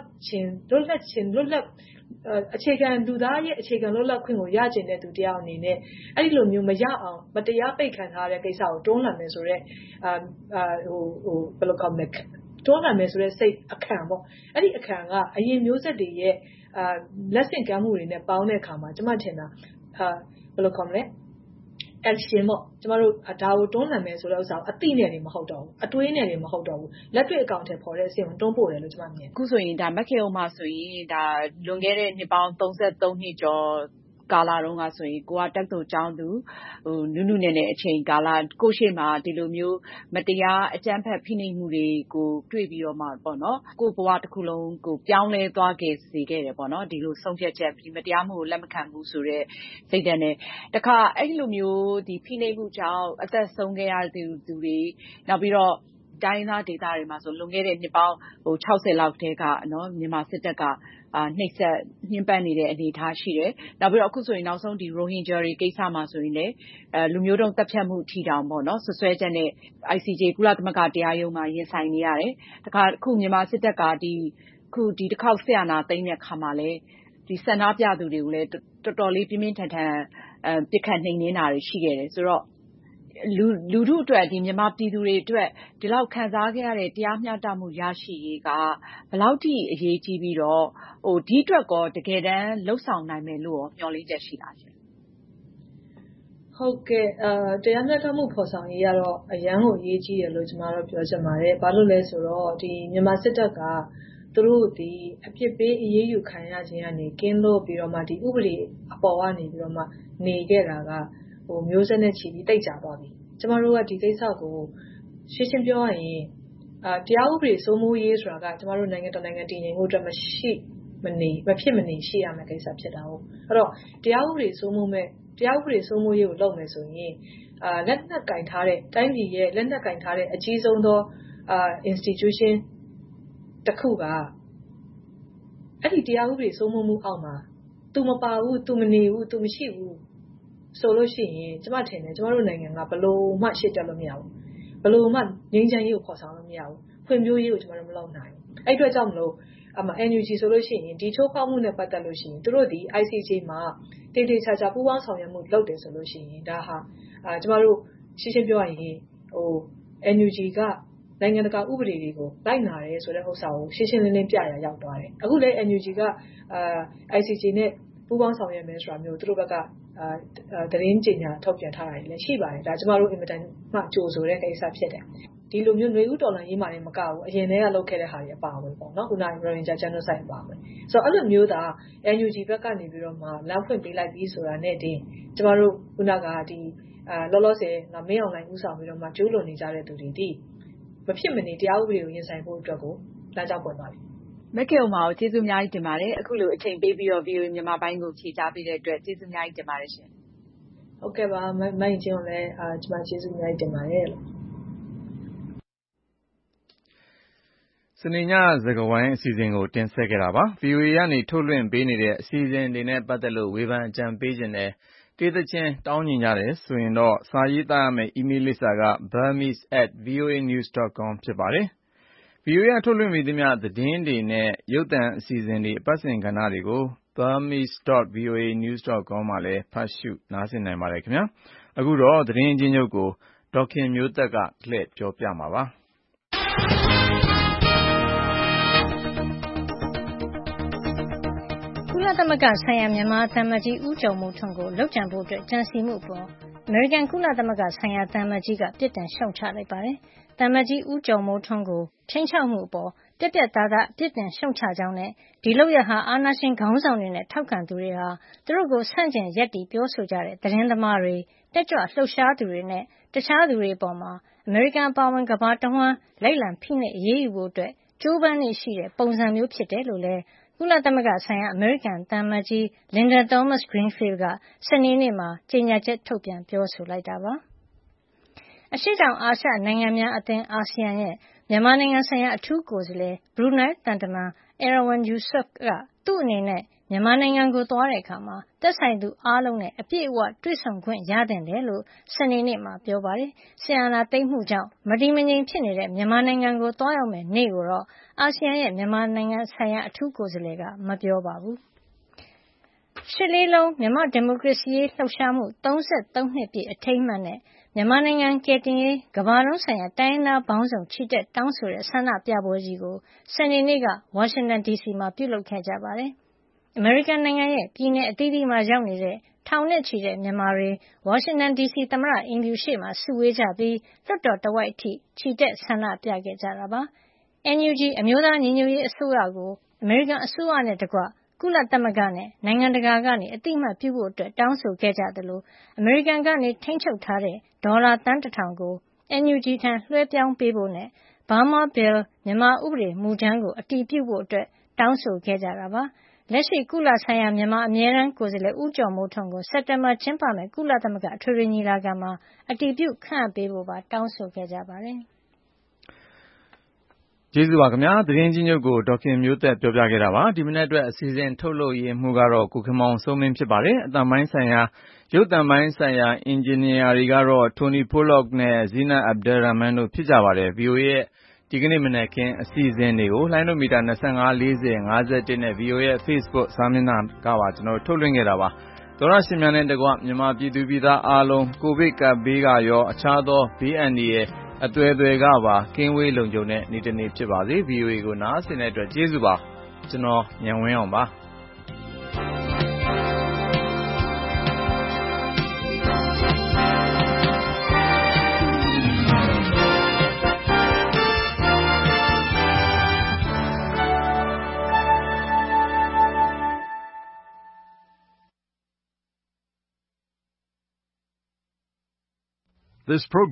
အခြေခံလူသားရဲ့အခြေခံလွတ်လပ်ခွင့်ကိုရကျင်တဲ့သူတယောက်အနေနဲ့အဲ့ဒီလိုမျိုးမရအောင်မတရားပိတ်ခံထားတဲ့ကိစ္စကိုတွန်းလှန်မယ်ဆိုတော့ဘယ်လိုကောင်းလဲတွန်းလှန်မယ်ဆိုတဲ့စိတ်အခန့်ပေါ့အဲ့ဒီအခန့်ကအရင်မျိုးဆက်တွေရဲ့လက်ဆင့်ကမ်းမှုတွေနဲ့ပေါင်းတဲ့အခါမှာကျမထင်တာဘယ်လိုကောင်းလဲaction ပေါ့ကျမတို့ဒါကိုတွန်းလှန်မယ်ဆိုတဲ့ဥစ္စာကိုအသိနဲ့နေမဟုတ်တော့ဘူးအတွေးနဲ့နေမဟုတ်တော့ဘူးလက်တွေ့အကောင့်ထဲပေါ်တဲ့အစီအစဉ်တွန်းပို့တယ်လို့ကျမမြင်အခုဆိုရင်ဒါမက်ခေဥမာဆိုရင်ဒါလွန်ခဲ့တဲ့နှစ်ပေါင်း33နှစ်ကျော်ကာလတုန်းကဆိုရင်ကိုကတက္ကသိုလ်ကျောင်းသူနုနုနယ်နယ်အချိန်ကာလကိုရှိမှဒီလိုမျိုးမတရားအကြမ်းဖက်ဖိနှိပ်မှုတွေကိုတွေ့ပြီးတော့မှပေါ့နော်ကိုဘဝတစ်ခုလုံးကိုပြောင်းလဲသွားခဲ့စေခဲ့တယ်ပေါ့နော်ဒီလိုဆုံးဖြတ်ချက်ဒီမတရားမှုကိုလက်မခံဘူးဆိုတော့စိတ်ဓာတ်နဲ့တခါအဲ့လိုမျိုးဒီဖိနှိပ်မှုကြောင့်အသက်ဆုံးခဲ့ရတဲ့သူတွေနောက်ပြီးတော့တိုင်းရင်းသားဒေသတွေမှာဆိုလွန်ခဲ့တဲ့နှစ်ပေါင်း60လောက်တည်းကမြန်မာစစ်တပ်ကနှိပ်စက်ညှဉ်းပန်းနေတဲ့အနေအထားရှိတယ်။နောက်ပြီးတော့အခုဆိုရင်နောက်ဆုံးဒီရိုဟင်ဂျာတွေကိစ္စမှာဆိုရင်လည်းလူမျိုးတုံးတပ်ဖြတ်မှုထီတောင်ပေါ့နော်ဆွဆွဲချက်နဲ့ ICJ ကုလသမဂ္ဂတရားရုံးမှာရင်ဆိုင်နေရတယ်။အခုမြန်မာစစ်တပ်ကဒီတစ်ခေါက်စစ်အာဏာသိမ်းတဲ့အခါမှာလည်းဒီဆန္ဒပြသူတွေကိုလည်းတော်တော်လေးပြင်းပြင်းထန်ထန်ပစ်ခတ်နှိမ်နင်းတာတွေရှိခဲ့တယ်ဆိုတော့လူထုအတွက်ဒီမြန်မာပြည်သူတွေအတွက်ဒီလောက်ခံစားခဲ့ရတဲ့တရားမျှတမှုရရှိရေးကဘယ်လောက်ထိအရေးကြီးပြီးတော့ဒီအတွက်ကောတကယ်တမ်းလှုပ်ဆောင်နိုင်မယ်လို့မျှော်လင့်ချက်ရှိလားရှင်။ဟုတ်ကဲ့တရားမျှတမှုဖော်ဆောင်ရေးကတော့အရန်ကိုအရေးကြီးတယ်လို့ကျွန်တော်တို့ပြောချင်ပါတယ်။ဘာလို့လဲဆိုတော့ဒီမြန်မာစစ်တပ်ကသူတို့ဒီအပြစ်ပေးအရေးယူခံရခြင်းကနေကင်းလို့ပြီးတော့မှဒီဥပဒေအပေါ်ကနေပြီးတော့မှနေခဲ့တာကမျိုးဆက်နဲ့ချီပြီးတိတ်ကြသွားပြီ။ကျွန်တော်တို့ကဒီကိစ္စကိုရှင်းရှင်းပြောရရင်တရားဥပဒေစိုးမိုးရေးဆိုတာကကျွန်တော်တို့နိုင်ငံတော်နိုင်ငံတည်ငြိမ်မှုအတွက်မဖြစ်မနေရှိရမယ့်ကိစ္စဖြစ်တာဟုတ်။အဲ့တော့တရားဥပဒေစိုးမိုးရေးကိုလုပ်မယ်ဆိုရင်လက်နက်ကင်ထားတဲ့တိုင်းပြည်ရဲ့လက်နက်ကင်ထားတဲ့အကြီးဆုံးသောinstitution တစ်ခုကအဲ့ဒီတရားဥပဒေစိုးမိုးမှုအောက်မှာသူမပါဘူးသူမနေဘူးသူမရှိဘူးဆိုလို့ရှိရင်ကျမထင်တယ်ကျမတို့နိုင်ငံကဘလို့မှရှေ့တက်လို့မရဘူးဘလို့မှငြိမ်းချမ်းရေးကိုခေါ်ဆောင်လို့မရဘူးဖွံ့ဖြိုးရေးကိုကျမတို့မလုပ်နိုင်ဘူးအဲ့အတွက်ကြောင့်မလို့NUG ဆိုလို့ရှိရင်ဒီချိုးဖောက်မှုနဲ့ပတ်သက်လို့ရှိရင်တို့ဒီ ICJ မှာတေးချာပူးပေါင်းဆောင်ရွက်မှုလုပ်တယ်ဆိုလို့ရှိရင်ဒါဟာကျမတို့ရှင်းရှင်းပြောရရင်NUG ကနိုင်ငံတကာဥပဒေတွေကိုလိုက်နာတယ်ဆိုတဲ့ဥစ္စာကိုရှင်းရှင်းလင်းလင်းပြရရောက်သွားတယ်အခုလည်း NUG ကICJ နဲ့ပူးပေါင်းဆောင်ရွက်မယ်ဆိုတာမျိုးတို့ဘက်ကသတင်းကြေညာထုတ်ပြန်ထားတာလည်းရှိပါတယ်ဒါကျမတို့အင်မတန်မှကြိုဆိုတဲ့ကိစ္စဖြစ်တယ်ဒီလိုမျိုးຫນွေဥတော်လှန်ရေးမှာလည်းမကဘူးအရင်တည်းကလုပ်ခဲ့တဲ့ဟာတွေအပါအဝင်ပေါ့နော်ခုနက Rohingya Genocide အပါအဝင်ဆိုတော့အဲ့လိုမျိုးသာ NUG ဘက်ကနေပြီးတော့မှလမ်းဖွင့်ပေးလိုက်ပြီးဆိုတာနဲ့တင်ကျမတို့ခုနကဒီလောလောဆယ်မင်းအောင်လှိုင်ဦးဆောင်ပြီးတော့မှကျူးလွန်နေကြတဲ့သူတွေဒီမဖြစ်မနေတရားဥပဒေကိုရင်ဆိုင်ဖို့အတွက်ကိုလမ်းကြောင်းပွင့်သွားပြီမက်ကေဥမာကိုကျေးဇူးအများကြီးတင်ပါတယ်အခုလိုအချိန်ပေးပြီးတော့ VOA မြန်မာပိုင်းကိုဖြေကြားပေးတဲ့အတွက်ကျေးဇူးအများကြီးတင်ပါတယ်ရှင်ဟုတ်ကဲ့ပါမိုင်းချင်းကိုလည်းကျွန်မကျေးဇူးအများကြီးတင်ပါတယ်လို့စနေညစကားဝိုင်းအစီအစဉ်ကိုတင်ဆက်ခဲ့တာပါ VOA ကနေထုတ်လွှင့်ပေးနေတဲ့အစီအစဉ်တွေနဲ့ပတ်သက်လို့ဝေဖန်အကြံပေးခြင်းနဲ့တေးသချင်းတောင်းညင်ကြတယ်ဆိုရင်တော့စာရေးသားရမယ့် email လိပ်စာက burmese@voanews.com ဖြစ်ပါတယ်။ VOA ကထုတ်လွှင့်ပေးသမျှသတင်းတွေနဲ့ရုပ်သံအစီအစဉ်တွေအပတ်စဉ်ကဏ္ဍတွေကို burmese.voanews.com မှာလည်းဖတ်ရှုနားဆင်နိုင်ပါတယ်ခင်ဗျာ။အခုတော့သတင်းအကျဉ်းချုပ်ကိုဒေါခင်မျိုးသက်ကလှည့်ပြောပြမှာပါ။ကုလသမဂ္ဂဆိုင်ရာမြန်မာသံအမတ်ကြီးဦးကျော်မိုးထွန်းကိုလုပ်ကြံဖို့ကြံစည်မှုအပေါ်အမေရိကန်ကုလသမဂ္ဂဆိုင်ရာသံအမတ်ကြီးကပြစ်တင်ရှုတ်ချလိုက်ပါတယ်။သံအမတ်ကြီးဦးကျော်မိုးထွန်းကိုခြိမ်းခြောက်မှုအပေါ်ပြတ်ပြတ်သားသားအပြစ်တင်ရှုတ်ချကြောင်းနဲ့ဒီလုပ်ရပ်ဟာအာဏာရှင်ခေါင်းဆောင်တွေနဲ့ထောက်ခံသူတွေဟာသူတို့ကိုဆန့်ကျင်ရပ်တည်ပြောဆိုကြတဲ့သတင်းသမားတွေတက်ကြွလှုပ်ရှားသူတွေနဲ့တခြားသူတွေအပေါ်မှာအမေရိကန်အပါအဝင်ကမ္ဘာတဝန်းလိုက်လံဖိနှိပ်အရေးယူဖို့ကြိုးပမ်းနေရှိတဲ့ပုံစံမျိုးဖြစ်တယ်လို့လည်းကုလသမဂ္ဂဆိုင်ရာအမေရိကန်သံအမတ်ကြီး Linda Thomas-Greenfield ကစနေနေ့မှာကြေညာချက်ထုတ်ပြန်ပြောဆိုလိုက်တာပါ။အရှေ့တောင်အာရှနိုင်ငံများအသင်းအာဆီယံရဲ့မြန်မာနိုင်ငံဆိုင်ရာအထူးကိုယ်စားလှယ်ဘရူနိုင်းသံတမန် Erywan Yusof ကသူ့အနေနဲ့မြန်မာနိုင်ငံကိုသွားတဲ့အခါသက်ဆိုင်သူအားလုံးနဲ့အပြည့်အဝတွေ့ဆုံခွင့်ရသင့်တယ်လို့စနေနေ့မှာပြောပါတယ်။စစ်အာဏာသိမ်းမှုကြောင့်မတည်မငြိမ်ဖြစ်နေတဲ့မြန်မာနိုင်ငံကိုသွားရောက်မယ့်နေ့ကိုတော့အာဆီယံရဲ့မြန်မာနိုင်ငံဆိုင်ရာအထူးကိုယ်စားလှယ်ကမပြောပါဘူး။ရှစ်လေးလုံးမြန်မာ့ဒီမိုကရေစီရေးလှုပ်ရှားမှု33နှစ်ပြည့်အထိမ်းအမှတ်နဲ့မြန်မာနိုင်ငံကယ်တင်ရေးကမ္ဘာလုံးဆိုင်ရာတိုင်းရင်းသားပေါင်းစုံချီတက်တောင်းဆိုတဲ့ဆန္ဒပြပွဲကြီးကိုစနေနေ့ကဝါရှင်တန်ဒီစီမှာပြုလုပ်ခဲ့ကြပါတယ်။အမေရိကန်နိုင်ငံရဲ့ပြည်နယ်အသီးသီးမှာရောက်နေတဲ့ထောင်နဲ့ချီတဲ့မြန်မာတွေဝါရှင်တန်ဒီစီသမ္မတအိမ်ဖြူရှေ့မှာစုဝေးကြပြီးလွှတ်တော်တဝိုက်အထိချီတက်ဆန္ဒပြခဲ့ကြတာပါ။ NUG အမျိုးသားညီညွတ်ရေးအစိုးရကိုအမေရိကန်အစိုးရနဲ့တကွကုလသမဂ္ဂနဲ့နိုင်ငံတကာကနေအသိအမှတ်ပြုဖို့တောင်းဆိုခဲ့ကြသလိုအမေရိကန်ကနေထိန်းချုပ်ထားတဲ့ဒေါ်လာသန်း1,000ကို NUG ထံလွှဲပြောင်းပေးဖို့နဲ့ Burma Bill မြန်မာဥပဒေမူကြမ်းကိုအတည်ပြုဖို့တောင်းဆိုခဲ့ကြတာပါ။လက်ရှိကုလဆိုင်ရာမြန်မာအမြဲတမ်းကိုယ်စားလှယ်ဦးကျော်မိုးထွန်းကိုစက်တင်ဘာကျင်းပမယ့်ကုလသမဂ္ဂအထွေထွေညီလာခံမှာအတည်ပြုခန့်အပ်ပေးဖို့ပါတောင်းဆိုခဲ့ကြပါတယ်။ကျေးဇူးပါခင်ဗျာသတင်းကြီးညွတ်ကိုဒေါက်ခင်မျိုးသက်ပြောပြခဲ့တာပါဒီမနေ့အတွက်အစီအစဉ်ထုတ်လုပ်ရေးမှုကတော့ကိုခင်မောင်စိုးမင်းဖြစ်ပါတယ်အတန်ပိုင်းဆိုင်ရာရုပ်တံပိုင်းဆိုင်ရာအင်ဂျင်နီယာတွေကတော့ Tony Pollock နဲ့ Zina Abdelrahman တို့ဖြစ်ကြပါတယ် VOA ရဲ့ဒီကနေ့မနက်ခင်းအစီအစဉ်တွေကိုလိုင်းဒိုမီတာ25 40 51နဲ့ VOA ရဲ့ Facebook စာမျက်နှာကပါကျွန်တော်ထုတ်လွှင့်ခဲ့တာပါသောရရှင်များနဲ့တကွမြန်မာပြည်သူပြည်သားအားလုံးကိုဗစ်ကပ်ဘေးကရောအခြားသောဘေးအန္တရာယ်အသွယ်သွယ်ကပါကင်းဝေးလုံခြုံတဲ့နေ့တစ်နေ့ဖြစ်ပါစေ VOA ကိုနားဆင်တဲ့အတွက်ကျေးဇူးပါကျွန်တော်ဉာဏ်ဝင်းအောင်ပါ This program